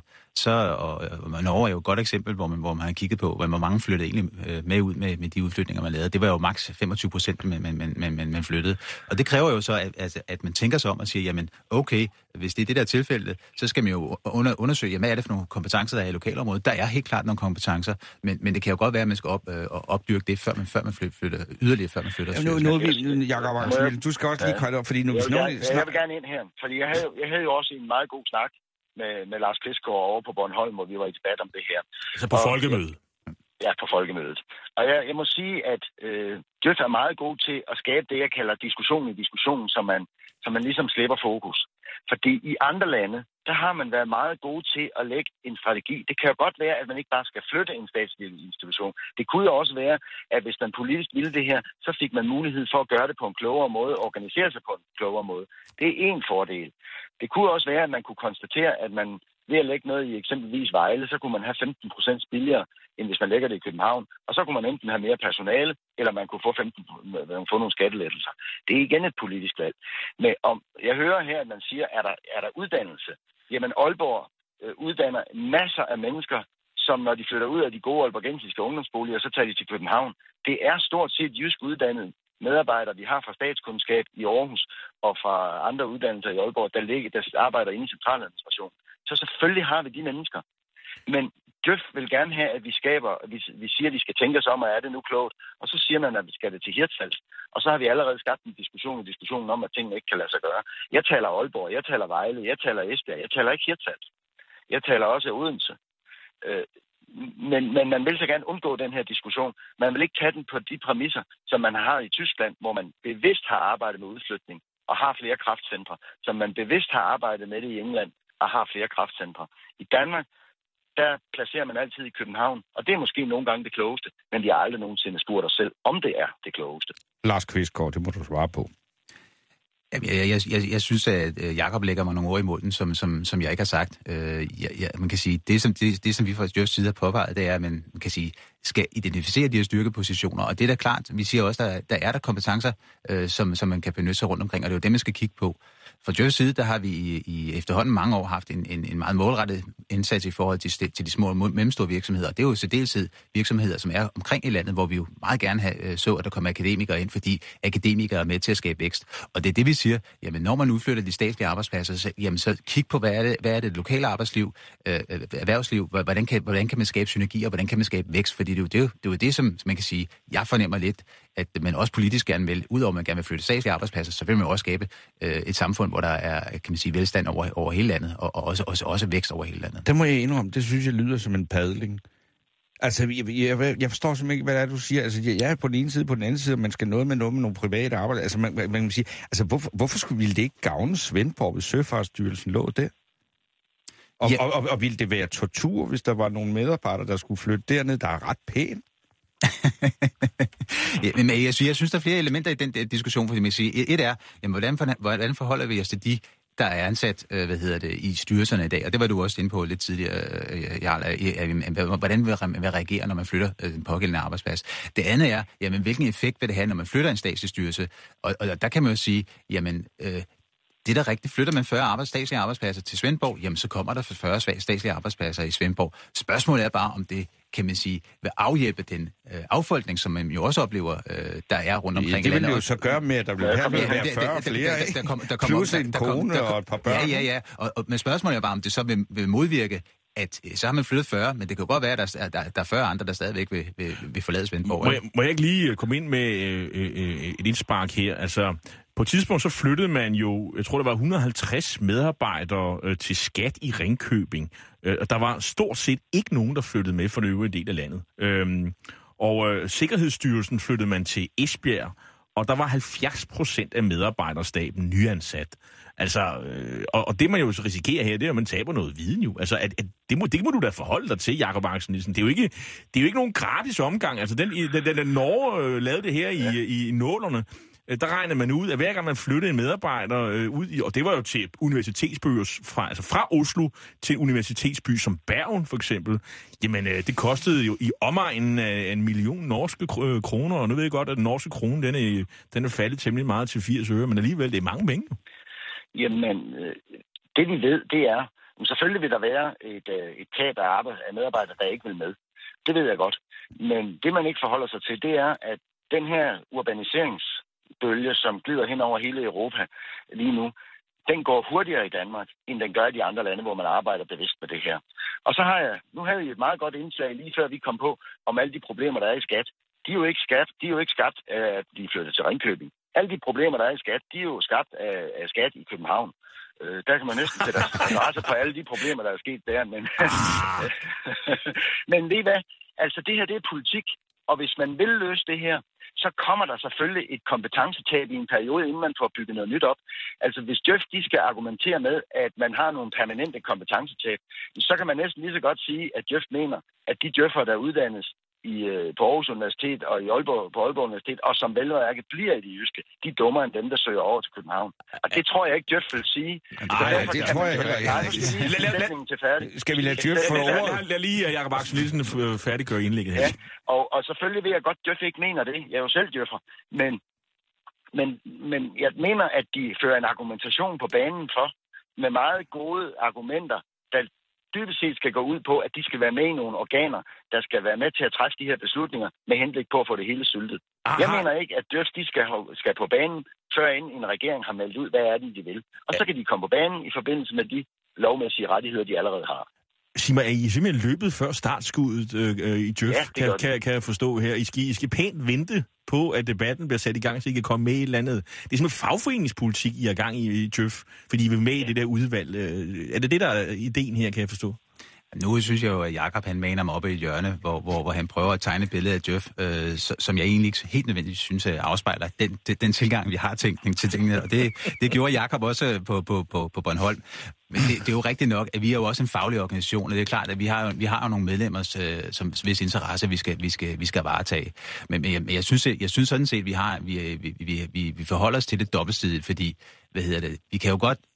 Og Norge er jo et godt eksempel, hvor man har kigget på, hvor mange flyttede egentlig med ud med de udflytninger, man lavede. Det var jo maks 25%, man flyttede. Og det kræver jo så, at man tænker sig om og siger, jamen okay, hvis det er det der tilfælde, så skal man jo undersøge, jamen, hvad er det for nogle kompetencer, der er i lokalområdet. Der er helt klart nogle kompetencer, men det kan jo godt være, at man skal opdyrke det, før man flytter yderligere, før man flytter. Jakob Axel, du skal også lige køjte op, fordi nu... Jeg vil gerne ind her, fordi jeg havde jo også en meget god snak med Lars Kvistgaard over på Bornholm, hvor vi var i debat om det her. Altså på folkemødet? Ja, på folkemødet. Og jeg må sige, at Djøf er meget god til at skabe det, jeg kalder diskussion i diskussionen, så man ligesom slipper fokus. Fordi i andre lande, der har man været meget gode til at lægge en strategi. Det kan jo godt være, at man ikke bare skal flytte en statslig institution. Det kunne jo også være, at hvis man politisk ville det her, så fik man mulighed for at gøre det på en klogere måde, organisere sig på en klogere måde. Det er en fordel. Det kunne også være, at man kunne konstatere, at man ved at lægge noget i eksempelvis Vejle, så kunne man have 15% billigere, end hvis man lægger det i København. Og så kunne man enten have mere personale, eller man kunne få nogle skattelettelser. Det er igen et politisk valg. Men jeg hører her, at man siger, er der uddannelse? Jamen Aalborg uddanner masser af mennesker, som når de flytter ud af de gode aalborgensiske ungdomsboliger, så tager de til København. Det er stort set jysk uddannet medarbejdere, vi har fra statskundskab i Aarhus og fra andre uddannelser i Aalborg, der arbejder inde i centraladministrationen. Så selvfølgelig har vi de mennesker. Men Djøf vil gerne have, at vi siger, at vi skal tænke os om, og er det nu klogt? Og så siger man, at vi skal det til Hirtshals. Og så har vi allerede skabt en diskussion om, at tingene ikke kan lade sig gøre. Jeg taler Aalborg, jeg taler Vejle, jeg taler Esbjerg, jeg taler ikke Hirtshals. Jeg taler også Odense. Men man vil så gerne undgå den her diskussion. Man vil ikke tage den på de præmisser, som man har i Tyskland, hvor man bevidst har arbejdet med udflytning og har flere kraftcentre, som man bevidst har arbejdet med det i England og har flere kraftcentre. I Danmark, der placerer man altid i København, og det er måske nogle gange det klogeste, men vi har aldrig nogensinde spurgt os selv, om det er det klogeste. Lars Kvistgaard, det må du svare på. Jeg synes, at Jakob lægger mig nogle ord i munden, som jeg ikke har sagt. Man kan sige, det som vi fra Djøfs side har påvejet, det er, at man kan sige, skal identificere de her styrkepositioner, og det er da klart, vi siger også, at der er kompetencer, som man kan benytte sig rundt omkring, og det er jo det, man skal kigge på. Fra Djøfs side, der har vi i efterhånden mange år haft en meget målrettet indsats i forhold til de små og mellemstore virksomheder. Det er jo særdeleshed virksomheder, som er omkring i landet, hvor vi jo meget gerne så, at der kommer akademikere ind, fordi akademikere er med til at skabe vækst. Og det er det, vi siger, jamen når man udflytter de statslige arbejdspladser, så kig på, hvad er det lokale arbejdsliv, erhvervsliv, hvordan kan man skabe synergier, hvordan kan man skabe vækst, fordi det er jo det, som man kan sige, jeg fornemmer lidt, at man også politisk gerne vil, udover at man gerne vil flytte statslige arbejdspladser, så vil man også skabe et samfund, hvor der er, kan man sige, velstand over hele landet, og også vækst over hele landet. Det må jeg indrømme, det synes jeg lyder som en padling. Altså, jeg forstår simpelthen ikke, hvad det er, du siger. Altså, jeg er på den ene side, på den anden side, og man skal noget med nogle private arbejde. Altså, man kan sige, altså, hvorfor ville det ikke gavne Svendborg, hvis Søfartsstyrelsen lå der? Og ville det være tortur, hvis der var nogle medarbejdere, der skulle flytte derned, der er ret pænt? Men jeg synes, der er flere elementer i den diskussion, fordi man siger, et er, jamen, hvordan forholder vi os til de, der er ansat, i styrelserne i dag, og det var du også inde på lidt tidligere, Jarl, hvordan vil man reagere, når man flytter den pågældende arbejdsplads. Det andet er, jamen, hvilken effekt vil det have, når man flytter en statslig styrelse, og der kan man jo sige, jamen, det der rigtigt, flytter man 40 statslige arbejdspladser til Svendborg, jamen så kommer der 40 statslige arbejdspladser i Svendborg. Spørgsmålet er bare, om det, kan man sige, vil afhjælpe den affolkning, som man jo også oplever, der er rundt omkring. Det vil jo så gøre med, at der bliver 40 flere, plus en kone og et par børn. Ja. Men spørgsmålet er bare, om det så vil modvirke, at så har man flyttet 40, men det kan jo godt være, at der er 40 andre, der stadigvæk vil forlade Svendborg. Må jeg ikke lige komme ind med et indspark her? Altså, på et tidspunkt så flyttede man jo, jeg tror det var 150 medarbejdere til skat i Ringkøbing. Der var stort set ikke nogen, der flyttede med fra den øvrige del af landet. Og Sikkerhedsstyrelsen flyttede man til Esbjerg, og der var 70% af medarbejderstaben nyansat. Altså, og det man jo risikerer her, det er, at man taber noget viden jo. Altså, det må du da forholde dig til, Jakob Axel-Nielsen. Det er jo ikke nogen gratis omgang. Altså, den Norge lavede det her i nålerne. Der regner man ud, at hver gang man flyttede en medarbejder ud i, og det var jo til universitetsbyer fra Oslo til en universitetsby som Bergen for eksempel, jamen det kostede jo i omegnen af 1 million norske kroner, og nu ved jeg godt, at den norske krone, den er faldet temmelig meget til 80 øre, men alligevel, det er mange penge. Jamen, det vi ved, det er, at selvfølgelig vil der være et tab af medarbejdere, der ikke vil med. Det ved jeg godt. Men det, man ikke forholder sig til, det er, at den her urbaniseringsbølge, som glider hen over hele Europa lige nu, den går hurtigere i Danmark, end den gør i de andre lande, hvor man arbejder bevidst med det her. Og så nu havde I et meget godt indslag lige før vi kom på, om alle de problemer, der er i skat. De er jo ikke skabt af, at de flyttede til Ringkøbing. Alle de problemer, der er i skat, de er jo skabt af skat i København. Der kan man næsten sætte adresse på alle de problemer, der er sket der. Men ved I hvad? Altså det her, det er politik. Og hvis man vil løse det her, så kommer der selvfølgelig et kompetencetab i en periode, inden man får bygget noget nyt op. Altså hvis Djøf, de skal argumentere med, at man har nogle permanente kompetencetab, så kan man næsten lige så godt sige, at Djøf mener, at de Djøffer, der uddannes på Aarhus Universitet og på Aalborg Universitet, og som velværket bliver i de jyske, de er dummere end dem, der søger over til København. Og det tror jeg ikke, Djøf vil sige. Nej, det tror jeg heller ikke. Skal vi lade Djøf få over? Lad lige Jakob Axel-Nielsen færdiggøre indlægget her. Ja, og selvfølgelig ved jeg godt, at Djøf ikke mener det. Jeg er jo selv Djøffer. Men jeg mener, at de fører en argumentation på banen for, med meget gode argumenter, der dybest set skal gå ud på, at de skal være med i nogle organer, der skal være med til at træffe de her beslutninger med henblik på at få det hele syltet. Aha. Jeg mener ikke, at Djøf, de skal på banen, før en regering har meldt ud, hvad er det, de vil. Og så kan de komme på banen i forbindelse med de lovmæssige rettigheder, de allerede har. Sig mig, er I simpelthen løbet før startskuddet i Djøf? Ja, kan jeg forstå her. I skal pænt vente på, at debatten bliver sat i gang, så I kan komme med i et eller andet. Det er simpelthen fagforeningspolitik, I er gang i Djøf, fordi I vil med i det der udvalg. Er det der er ideen her, kan jeg forstå? Nu synes jeg jo, at Jakob han maner mig op i et hjørne, hvor han prøver at tegne et billede af Djøf, som jeg egentlig ikke helt nødvendigt synes afspejler den tilgang, vi har til tingene. Og det gjorde Jakob også på Bornholm. Men det er jo rigtigt nok, at vi er jo også en faglig organisation, og det er klart, at vi har jo nogle medlemmer, som hvis interesse vi skal varetage. Men jeg synes sådan set, vi forholder os til det dobbeltsidigt, fordi vi kan jo godt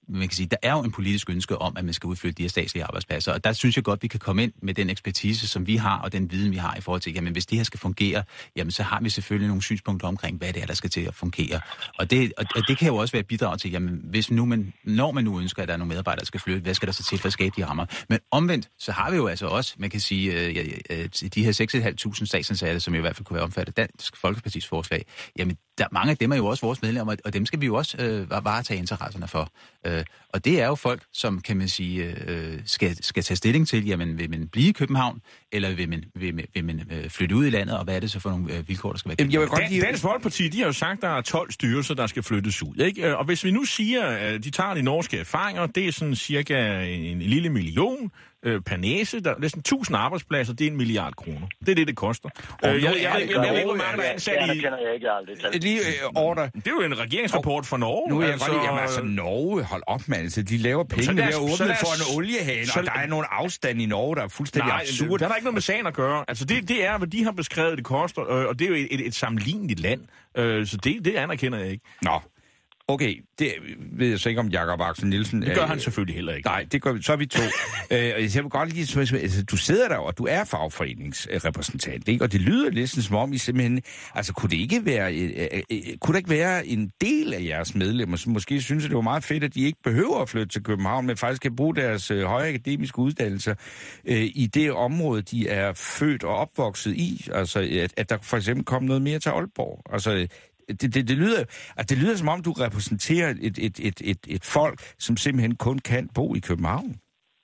man kan sige, der er jo en politisk ønske om, at man skal udflytte de her statslige arbejdspladser, og der synes jeg godt, vi kan komme ind med den ekspertise, som vi har, og den viden, vi har i forhold til, jamen hvis det her skal fungere, jamen så har vi selvfølgelig nogle synspunkter omkring, hvad det er, der skal til at fungere. Og det kan jo også være et bidrag til, jamen når man nu ønsker, at der er nogle medarbejdere, der skal flytte, hvad skal der så til for at skabe de rammer? Men omvendt, så har vi jo altså også, man kan sige, de her 6.500 statsansatte, som i hvert fald kunne være omfattet af Dansk Folkepartis forslag, jamen mange af dem er jo også vores medlemmer, og dem skal vi jo også varetage interesserne for. Og det er jo folk, som, kan man sige, skal tage stilling til, jamen vil man blive i København, eller vil man flytte ud i landet, og hvad er det så for nogle vilkår, der skal være? Dansk Folkeparti, de har jo sagt, at der er 12 styrelser, der skal flyttes ud, ikke? Og hvis vi nu siger, at de tager de norske erfaringer, det er sådan cirka en lille million per næse, der er næsten 1000 arbejdspladser, det er 1 milliard kroner. Det er det koster. Jeg ved ikke, hvor mange der er ansat i... Det kender jeg ikke aldrig. Det er jo en regeringsrapport fra Norge. Nu er jeg godt lide, Norge, hold op, mand. Altså, de laver penge ved at åbne for en oliehane, og der er nogle afstand i Norge, der er fuldstændig absurd. Der er ikke noget med sagen at gøre. Altså, det er, hvad de har beskrevet, det koster, og det er jo et sammenligneligt land. Så det anerkender jeg ikke. Nå. Okay, det ved jeg så ikke om Jakob Axel Nielsen. Det gør han selvfølgelig heller ikke. Nej, det gør vi. Så er vi to. Jeg vil godt lige... Altså, du sidder der, og du er fagforeningsrepræsentant, ikke? Og det lyder lidt som om I simpelthen... Altså, kunne der ikke være en del af jeres medlemmer, som måske synes, at det var meget fedt, at de ikke behøver at flytte til København, men faktisk kan bruge deres høje akademiske uddannelser i det område, de er født og opvokset i? Altså, at der for eksempel kom noget mere til Aalborg. Altså... Det lyder som om, du repræsenterer et folk, som simpelthen kun kan bo i København.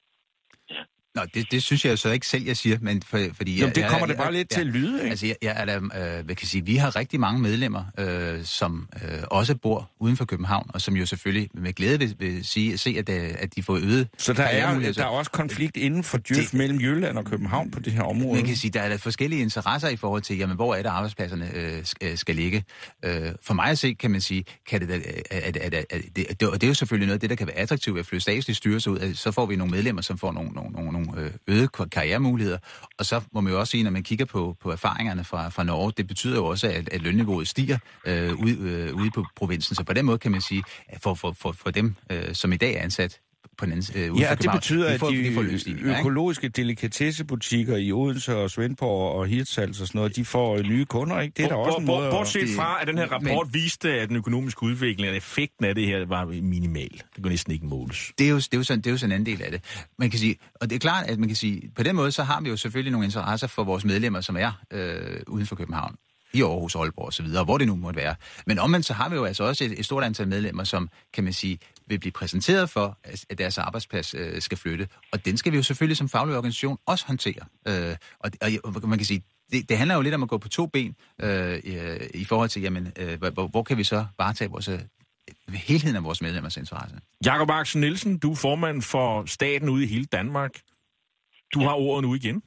Nå, det synes jeg så ikke selv, jeg siger, men fordi... Jamen, det kommer det bare lidt til at lyde, ikke? Altså, jeg er der, hvad kan sige, vi har rigtig mange medlemmer, som også bor uden for København, og som jo selvfølgelig med glæde vil se, at de får øget... Så der er også konflikt inden for Djøf mellem Jylland og København på det her område? Man kan sige, der er forskellige interesser i forhold til, jamen, hvor er det, arbejdspladserne skal ligge. For mig at se, kan man sige, og det er jo selvfølgelig noget af det, der kan være attraktivt ved at flytte statslige styrelser ud, så får vi nogle medlemmer, som får nogle øgede karrieremuligheder. Og så må man jo også sige, når man kigger på erfaringerne fra Norge, det betyder jo også, at lønniveauet stiger ude på provinsen. Så på den måde kan man sige, at for dem, som i dag er ansat på den anden ja, det betyder, at de økologiske delikatessebutikker i Odense og Svendborg og Hirtshals og sådan noget, de får nye kunder, ikke? Det er der også en måde... Bortset fra, at den her rapport viste, at den økonomiske udvikling, at effekten af det her var minimal. Det kunne næsten ikke måles. Det er jo sådan en anden del af det. Man kan sige, og det er klart, at man kan sige, på den måde, så har vi jo selvfølgelig nogle interesser for vores medlemmer, som er uden for København. I Aarhus, Aalborg og så videre, hvor det nu måtte være. Men omvendt så har vi jo altså også et stort antal medlemmer, som, kan man sige, vil blive præsenteret for, at deres arbejdsplads skal flytte. Og den skal vi jo selvfølgelig som faglig organisation også håndtere. Og man kan sige, det handler jo lidt om at gå på to ben i forhold til, jamen, hvor kan vi så varetage helheden af vores medlemmers interesse. Jakob Axel Nielsen, du er formand for staten ude i hele Danmark. Du har ordet nu igen.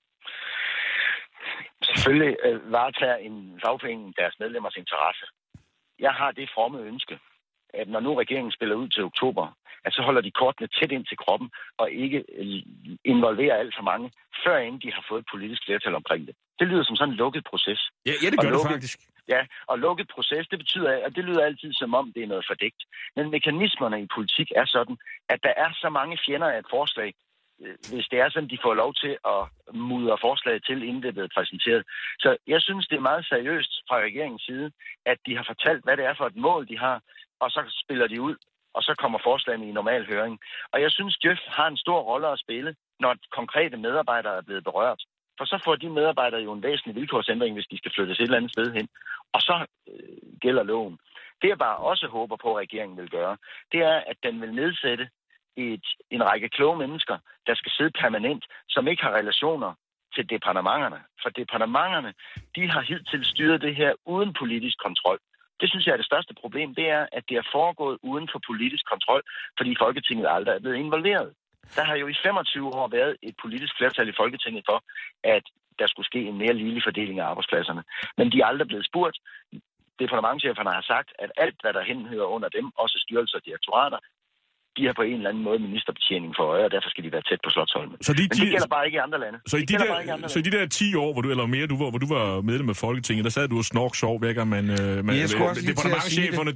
Selvfølgelig varetager en fagforening deres medlemmers interesse. Jeg har det fromme ønske, at når nu regeringen spiller ud til oktober, at så holder de kortene tæt ind til kroppen og ikke involverer alt for mange, før inden de har fået et politisk flertal omkring det. Det lyder som sådan en lukket proces. Ja, det gør det faktisk. Ja, og lukket proces, det betyder, at det lyder altid som om, det er noget fordækt. Men mekanismerne i politik er sådan, at der er så mange fjender af et forslag, hvis det er sådan, de får lov til at mudre forslaget til, inden det er blevet præsenteret. Så jeg synes, det er meget seriøst fra regeringens side, at de har fortalt, hvad det er for et mål, de har, og så spiller de ud, og så kommer forslagene i normal høring. Og jeg synes, Djøf har en stor rolle at spille, når konkrete medarbejdere er blevet berørt. For så får de medarbejdere jo en væsentlig vilkårsændring, hvis de skal flyttes et eller andet sted hen. Og så gælder loven. Det jeg bare også håber på, at regeringen vil gøre, det er, at den vil nedsætte en række kloge mennesker, der skal sidde permanent, som ikke har relationer til departementerne. For departementerne, de har hidtil styret det her uden politisk kontrol. Det synes jeg er det største problem, det er, at det er foregået uden for politisk kontrol, fordi Folketinget aldrig er blevet involveret. Der har jo i 25 år været et politisk flertal i Folketinget for, at der skulle ske en mere ligelig fordeling af arbejdspladserne. Men de er aldrig blevet spurgt. Departementscheferne har sagt, at alt, hvad der henhører under dem, også styrelser og direktorater, de har på en eller anden måde ministerbetjening for øje, og derfor skal de være tæt på Slotsholmen. Men det gælder bare ikke i andre lande. Så i de der 10 år, hvor du var medlem af Folketinget, der sad du og sov hver gang departementscheferne,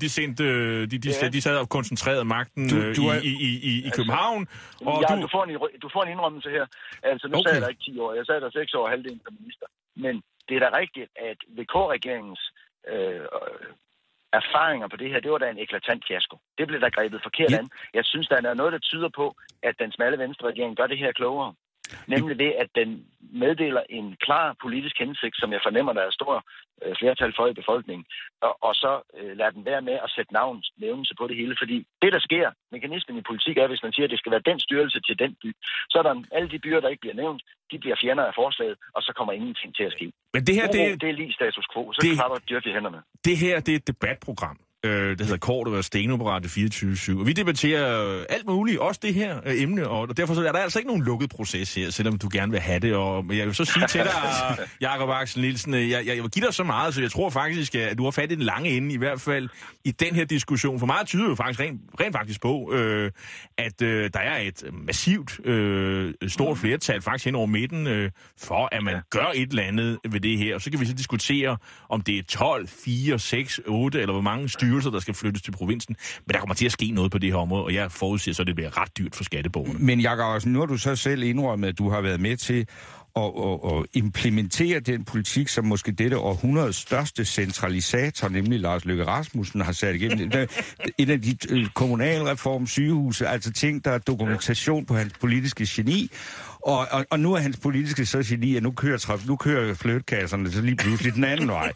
de sad og koncentrerede magten i København. Og du får en indrømmelse her. Altså, nu sad jeg der ikke 10 år. Jeg sad der 6 år og halvdelen som minister. Men det er da rigtigt, at VK-regeringens erfaringer på det her, det var da en eklatant fiasko. Det blev der grebet forkert an. Jeg synes, der er noget, der tyder på, at den smalle Venstre-regering gør det her klogere. Nemlig det, at den meddeler en klar politisk hensigt, som jeg fornemmer, der er stor flertal for i befolkningen, og så lader den være med at sætte nævnelse på det hele. Fordi det, der sker, mekanismen i politik er, hvis man siger, at det skal være den styrelse til den by, så er der alle de byer, der ikke bliver nævnt, de bliver fjender af forslaget, og så kommer ingenting til at ske. Men det her, det er lige status quo, så klapper Djøf i hænderne. Det her, det er et debatprogram. Det hedder Cordua og Steno på Radio 24/7. Og vi debatterer alt muligt, også det her emne, og derfor så er der altså ikke nogen lukket proces her, selvom du gerne vil have det. Og jeg vil så sige til dig, Jakob Axel Nielsen, jeg vil give dig så meget, så jeg tror faktisk, at du har fat i den lange ende, i hvert fald i den her diskussion. For meget tyder jo faktisk rent faktisk på, at der er et massivt, stort flertal faktisk hen over midten, for at man gør et eller andet ved det her. Og så kan vi så diskutere, om det er 12, 4, 6, 8 eller hvor mange styrelser, der skal flyttes til provinsen. Men der kommer til at ske noget på det her område, og jeg forudser, så det bliver ret dyrt for skatteborgerne. Men Jakob, nu har du så selv indrømmet, at du har været med til at implementere den politik, som måske dette århundredes største centralisator, nemlig Lars Løkke Rasmussen, har sat igennem. En af de kommunalreform, sygehuse, altså ting, der er dokumentation på hans politiske geni. Og nu er hans politiske så geni, at nu kører flyttekasserne så lige pludselig den anden vej.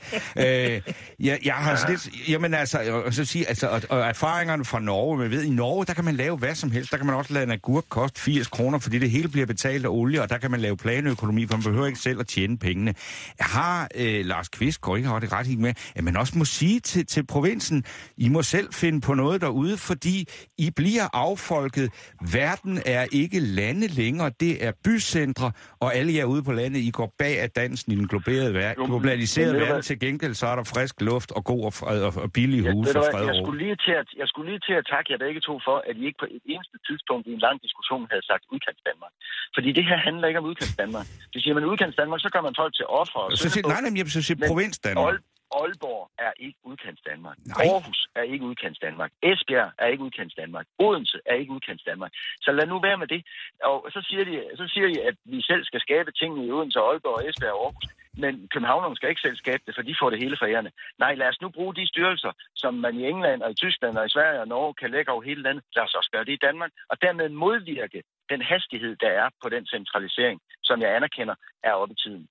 Jeg har lidt, jamen altså, så sige, altså, og erfaringerne fra Norge, man ved, i Norge, der kan man lave hvad som helst. Der kan man også lade en agurk koste 80 kroner, fordi det hele bliver betalt af olie, og der kan man lave planøkonomi, for man behøver ikke selv at tjene pengene. Har Lars Kvistgaard ikke det ret med, at man også må sige til provinsen, I må selv finde på noget derude, fordi I bliver affolket. Verden er ikke lande længere, det er bycentre, og alle jer ude på landet, I går bag af dansen i den globaliserede verden. Til gengæld, så er der frisk luft og god og billig hus og fred. Jeg skulle lige til at takke jer begge to for, at I ikke på et eneste tidspunkt i en lang diskussion havde sagt udkants Danmark. Fordi det her handler ikke om udkants Danmark. Det siger man udkants Danmark, så gør man folk til ofre. Så siger provins Danmark. Aalborg er ikke udkants Danmark. Aarhus er ikke udkants Danmark. Esbjerg er ikke udkants Danmark. Odense er ikke udkants Danmark. Så lad nu være med det. Og så siger de, at vi selv skal skabe tingene i Odense, Aalborg, Esbjerg og Aarhus. Men københavnerne skal ikke selv skabe det, for de får det hele for ærende. Nej, lad os nu bruge de styrelser, som man i England og i Tyskland og i Sverige og Norge kan lægge over hele landet. Lad os også gøre det i Danmark. Og dermed modvirke den hastighed, der er på den centralisering, som jeg anerkender er oppe i tiden.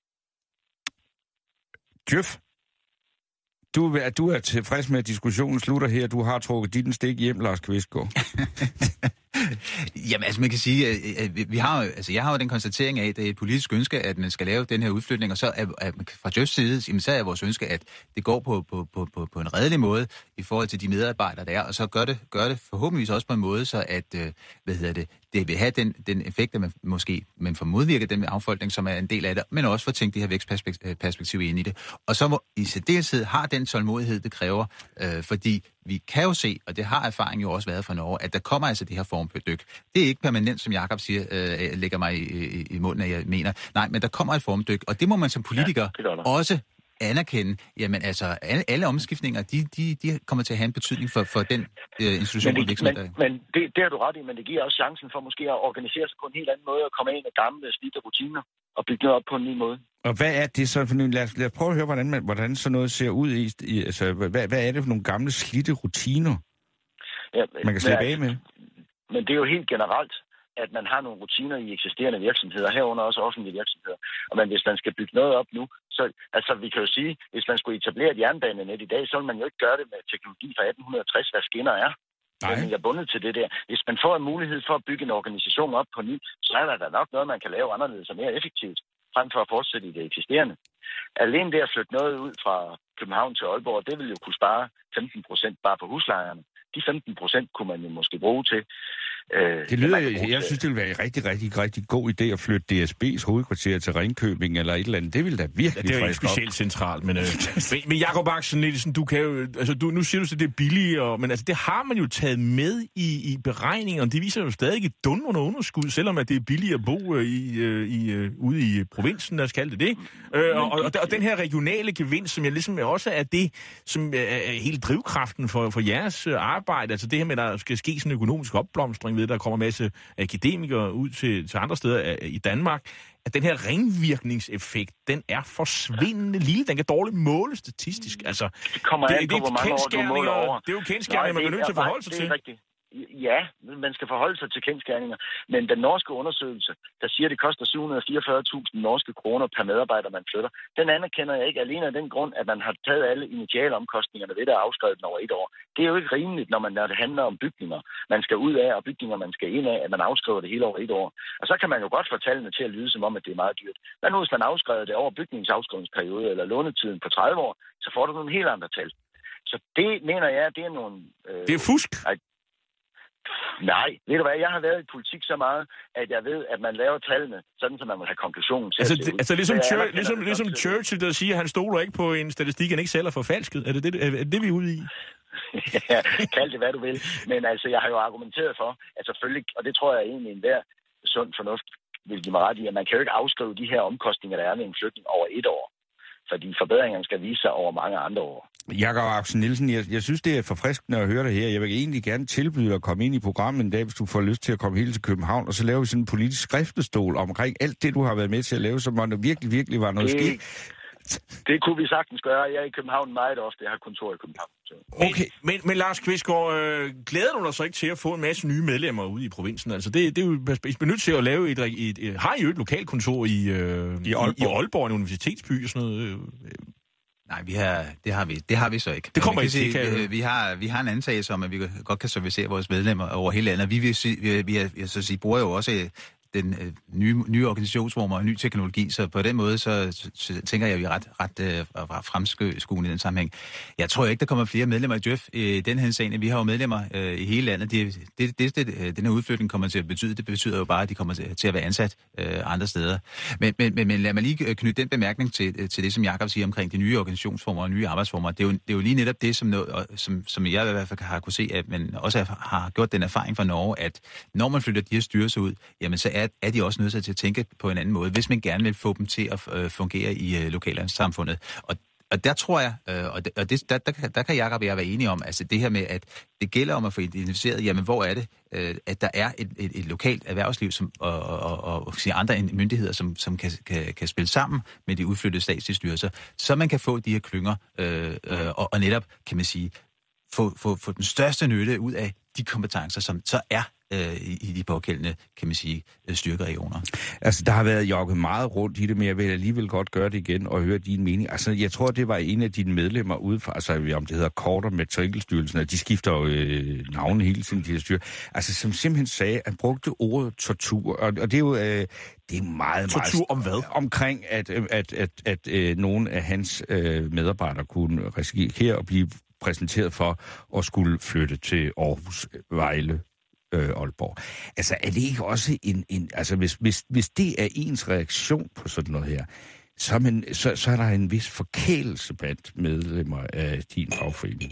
Djøf. Du er tilfreds med, at diskussionen slutter her. Du har trukket dit stik hjem, Lars Kvistgaard. Jamen, altså man kan sige, at jeg har jo den konstatering af, at det er et politisk ønske, at man skal lave den her udflytning, og så er fra Djøfs side, jamen, så er vores ønske, at det går på en redelig måde i forhold til de medarbejdere, der er, og så gør det forhåbentligvis også på en måde, så at, det vil have den effekt, at man får modvirket den affolkning, som er en del af det, men også får tænkt det her vækstperspektiv ind i det. Og så i særdeleshed har den tålmodighed, det kræver, fordi vi kan jo se, og det har erfaring jo også været fra Norge, at der kommer altså det her formdyk. Det er ikke permanent, som Jakob siger, lægger mig i munden, at jeg mener. Nej, men der kommer et formdyk, og det må man som politiker også anerkende. Jamen altså, alle omskiftninger, de kommer til at have en betydning for den institution og virksomhed. Men det har du ret i, men det giver også chancen for måske at organisere sig på en helt anden måde og komme ind af gamle slidte rutiner og bygge noget op på en ny måde. Og hvad er det så for en... Lad os prøve at høre, hvordan sådan noget ser ud i... Altså, hvad er det for nogle gamle slidte rutiner, man kan slippe af med? Men det er jo helt generelt, at man har nogle rutiner i eksisterende virksomheder, herunder også offentlige virksomheder. Og men hvis man skal bygge noget op nu, så altså vi kan jo sige, hvis man skulle etablere et jernbanenet i dag, så vil man jo ikke gøre det med teknologi fra 1860, hvad skinner er. Men jeg er bundet til det der. Hvis man får en mulighed for at bygge en organisation op på ny, så er der nok noget, man kan lave anderledes og mere effektivt, frem for at fortsætte i det eksisterende. Alene det at flytte noget ud fra København til Aalborg, det vil jo kunne spare 15% bare på huslejerne. De 15% kunne man jo måske bruge til Det lyder, jeg synes, det ville være en rigtig, rigtig, rigtig god idé at flytte DSB's hovedkvarter til Ringkøbing eller et eller andet. Det ville da virkelig det er jo ikke specielt centralt, men Jakob Axel Nielsen, du kan jo, altså nu siger du så, det er billigere, men altså det har man jo taget med i beregningerne. Det viser jo stadig et dundrende underskud, selvom at det er billigere at bo ude i provinsen, lad os kalde det. Og den her regionale gevinst, som jeg ligesom også er det, som er hele drivkraften for jeres arbejde, altså det her med, at der skal ske sådan en økonomisk opblomstring ved, der kommer en masse akademikere ud til andre steder i Danmark, at den her ringvirkningseffekt, den er forsvindende lille. Den kan dårligt måle statistisk. Altså, det kommer an på, hvor mange år du måler over. Det er jo kendsgerninger, man er nødt til at forholde sig til. Rigtigt. Ja, man skal forholde sig til kendsgerninger. Men den norske undersøgelse, der siger, at det koster 744.000 norske kroner per medarbejder, man flytter, den anerkender jeg ikke alene af den grund, at man har taget alle initiale omkostningerne ved det og afskrevet den over 1 år. Det er jo ikke rimeligt, når det handler om bygninger, man skal ud af, og bygninger, man skal ind af, at man afskriver det hele over 1 år. Og så kan man jo godt få tallene til at lyde som om, at det er meget dyrt. Hvad nu, hvis man afskrevet det over bygningsafskrivningsperiode eller lånetiden på 30 år, så får du nogle helt andre tal. Så det mener jeg, det er nogle... det er fusk. Nej, ved du hvad, jeg har været i politik så meget, at jeg ved, at man laver tallene, sådan så man må have konklusionen til altså ligesom Churchill, der siger, at han stoler ikke på en statistik, han ikke selv har forfalsket. Er det vi er ude i? Ja, kald det hvad du vil. Men altså, jeg har jo argumenteret for, at selvfølgelig, og det tror jeg egentlig enhver sund fornuft vil give mig ret i, at man kan jo ikke afskrive de her omkostninger, der er med en flytning over 1 år. Fordi forbedringerne skal vise sig over mange andre år. Jakob Axel Nielsen, jeg synes, det er forfriskende at høre det her. Jeg vil egentlig gerne tilbyde dig at komme ind i programmet en dag, hvis du får lyst til at komme helt til København, og så laver vi sådan en politisk skriftestol omkring alt det, du har været med til at lave, som virkelig var noget skidt. Det kunne vi sagtens gøre. Jeg er i København meget ofte. Jeg har kontor i København. Så. Okay, men Lars Kvistgaard, glæder du dig så ikke til at få en masse nye medlemmer ude i provinsen? Altså, det er jo nødt til at lave har I jo et lokalkontor i Aalborg, en universitetsby og sådan noget? Nej, det har vi så ikke. Det kommer ikke. Vi har en antagelse om, at vi godt kan servicere vores medlemmer over hele landet. Vi bruger jo også den nye organisationsformer og ny teknologi, så på den måde, så tænker jeg, at vi er ret fremskuende i den sammenhæng. Jeg tror ikke, der kommer flere medlemmer i Djøf i den henseende. Vi har jo medlemmer i hele landet. Den her udflytning kommer til at betyde, det betyder jo bare, at de kommer til at være ansat andre steder. Men lad mig lige knytte den bemærkning til det, som Jakob siger omkring de nye organisationsformer og nye arbejdsformer. Det er jo lige netop det, som jeg i hvert fald har kunne se, at man også har gjort den erfaring fra Norge, at når man flytter de her styrelser ud, jamen så er de også nødt til at tænke på en anden måde, hvis man gerne vil få dem til at fungere i lokalsamfundet. Og der tror jeg, der kan Jakob og jeg være enige om, altså det her med, at det gælder om at få identificeret, jamen hvor er det, at der er et lokalt erhvervsliv og andre myndigheder, som kan spille sammen med de udflyttede statslige styrelser, så man kan få de her klynger, og netop, kan man sige, få den største nytte ud af de kompetencer, som så er i de pågældende, kan man sige, styrkeregioner. Altså, der har været jogget meget rundt i det, men jeg vil alligevel godt gøre det igen og høre din mening. Altså, jeg tror, det var en af dine medlemmer udefra, altså om det hedder Kort- og Matrikelstyrelsen, at de skifter jo navne hele tiden, de her styrer. Altså, som simpelthen sagde, at brugte ordet tortur, og det er jo det er meget... Tortur om hvad? Omkring, at nogle af hans medarbejdere kunne risikere at blive præsenteret for at skulle flytte til Aarhus, Vejle, Aalborg. Altså, er det ikke også altså, hvis det er ens reaktion på sådan noget her, så er der en vis forkælelse blandt medlemmer af din fagforening?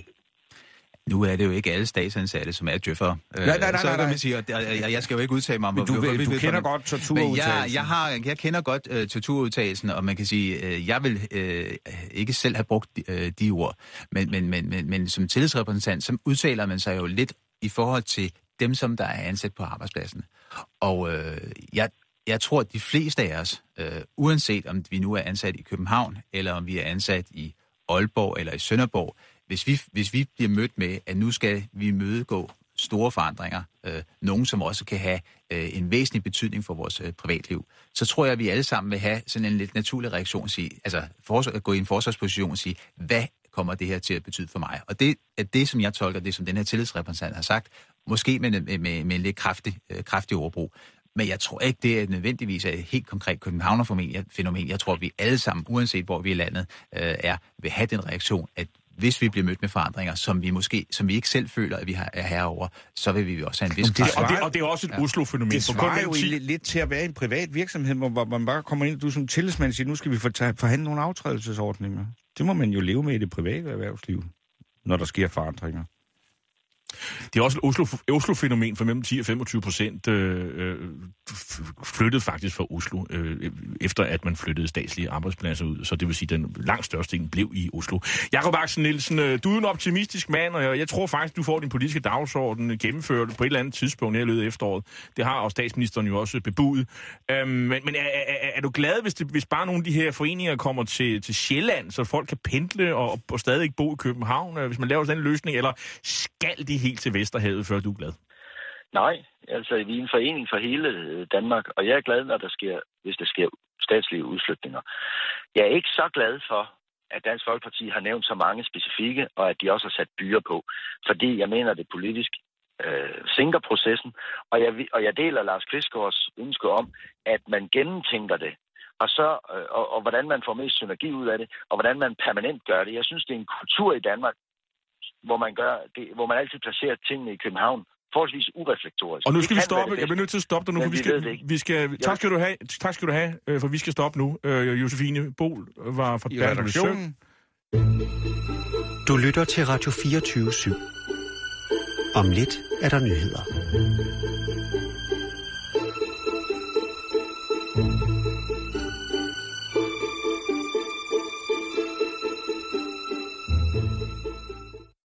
Nu er det jo ikke alle statsansatte, som er djøffere. Nej. Så kan man sige, og jeg skal jo ikke udtale mig om... Men du kender godt torturudtagelsen. Jeg kender godt torturudtagelsen, og man kan sige, jeg vil ikke selv have brugt de ord. Men som tillidsrepræsentant, så udtaler man sig jo lidt i forhold til dem, som der er ansat på arbejdspladsen. Og jeg tror, at de fleste af os, uanset om vi nu er ansat i København, eller om vi er ansat i Aalborg eller i Sønderborg, hvis vi bliver mødt med, at nu skal vi mødegå store forandringer, nogen som også kan have en væsentlig betydning for vores privatliv, så tror jeg, at vi alle sammen vil have sådan en lidt naturlig reaktion, at gå i en forsvarsposition og sige, hvad kommer det her til at betyde for mig? Og det er det, som jeg tolker, det som den her tillidsrepræsentant har sagt, måske med en lidt kraftig ordbrug. Men jeg tror ikke, det er nødvendigvis et helt konkret københavnerfænomen. Jeg tror, at vi alle sammen, uanset hvor vi er i landet, vil have den reaktion, at hvis vi bliver mødt med forandringer, som vi ikke selv føler, at vi er herover, så vil vi også have en vis grad. Og det er også et Oslo-fænomen. Det svarer jo lidt til at være en privat virksomhed, hvor man bare kommer ind, og du som tillidsmand siger, nu skal vi forhandle nogle aftrædelsesordninger. Det må man jo leve med i det private erhvervsliv, når der sker forandringer. Det er også et Oslo-fænomen, for mellem 10 og 25% flyttede faktisk fra Oslo, efter at man flyttede statslige arbejdspladser ud. Så det vil sige, at den langt største del blev i Oslo. Jakob Axel Nielsen, du er en optimistisk mand, og jeg tror faktisk, du får din politiske dagsorden gennemført på et eller andet tidspunkt her i løbet af efteråret. Det har også statsministeren jo også bebudet. Men er du glad, hvis bare nogle af de her foreninger kommer til Sjælland, så folk kan pendle og stadig ikke bo i København, hvis man laver sådan en løsning, eller skal de helt til Vesterhavet, før du er glad? Nej, altså vi er en forening for hele Danmark, og jeg er glad, hvis der sker statslige udflytninger. Jeg er ikke så glad for, at Dansk Folkeparti har nævnt så mange specifikke, og at de også har sat byer på, fordi jeg mener, det politisk sinker processen, og jeg deler Lars Kvistgaards ønske om, at man gennemtænker det, og hvordan man får mest synergi ud af det, og hvordan man permanent gør det. Jeg synes, det er en kultur i Danmark, hvor man altid placerer tingene i København forholdsvis ureflektorisk. Og nu skal vi stoppe. Jeg bliver nødt til at stoppe dig nu, for tak skal du have, for vi skal stoppe nu. Josefine Bol var fra redaktionen. Du lytter til Radio 24/7. Om lidt er der nyheder.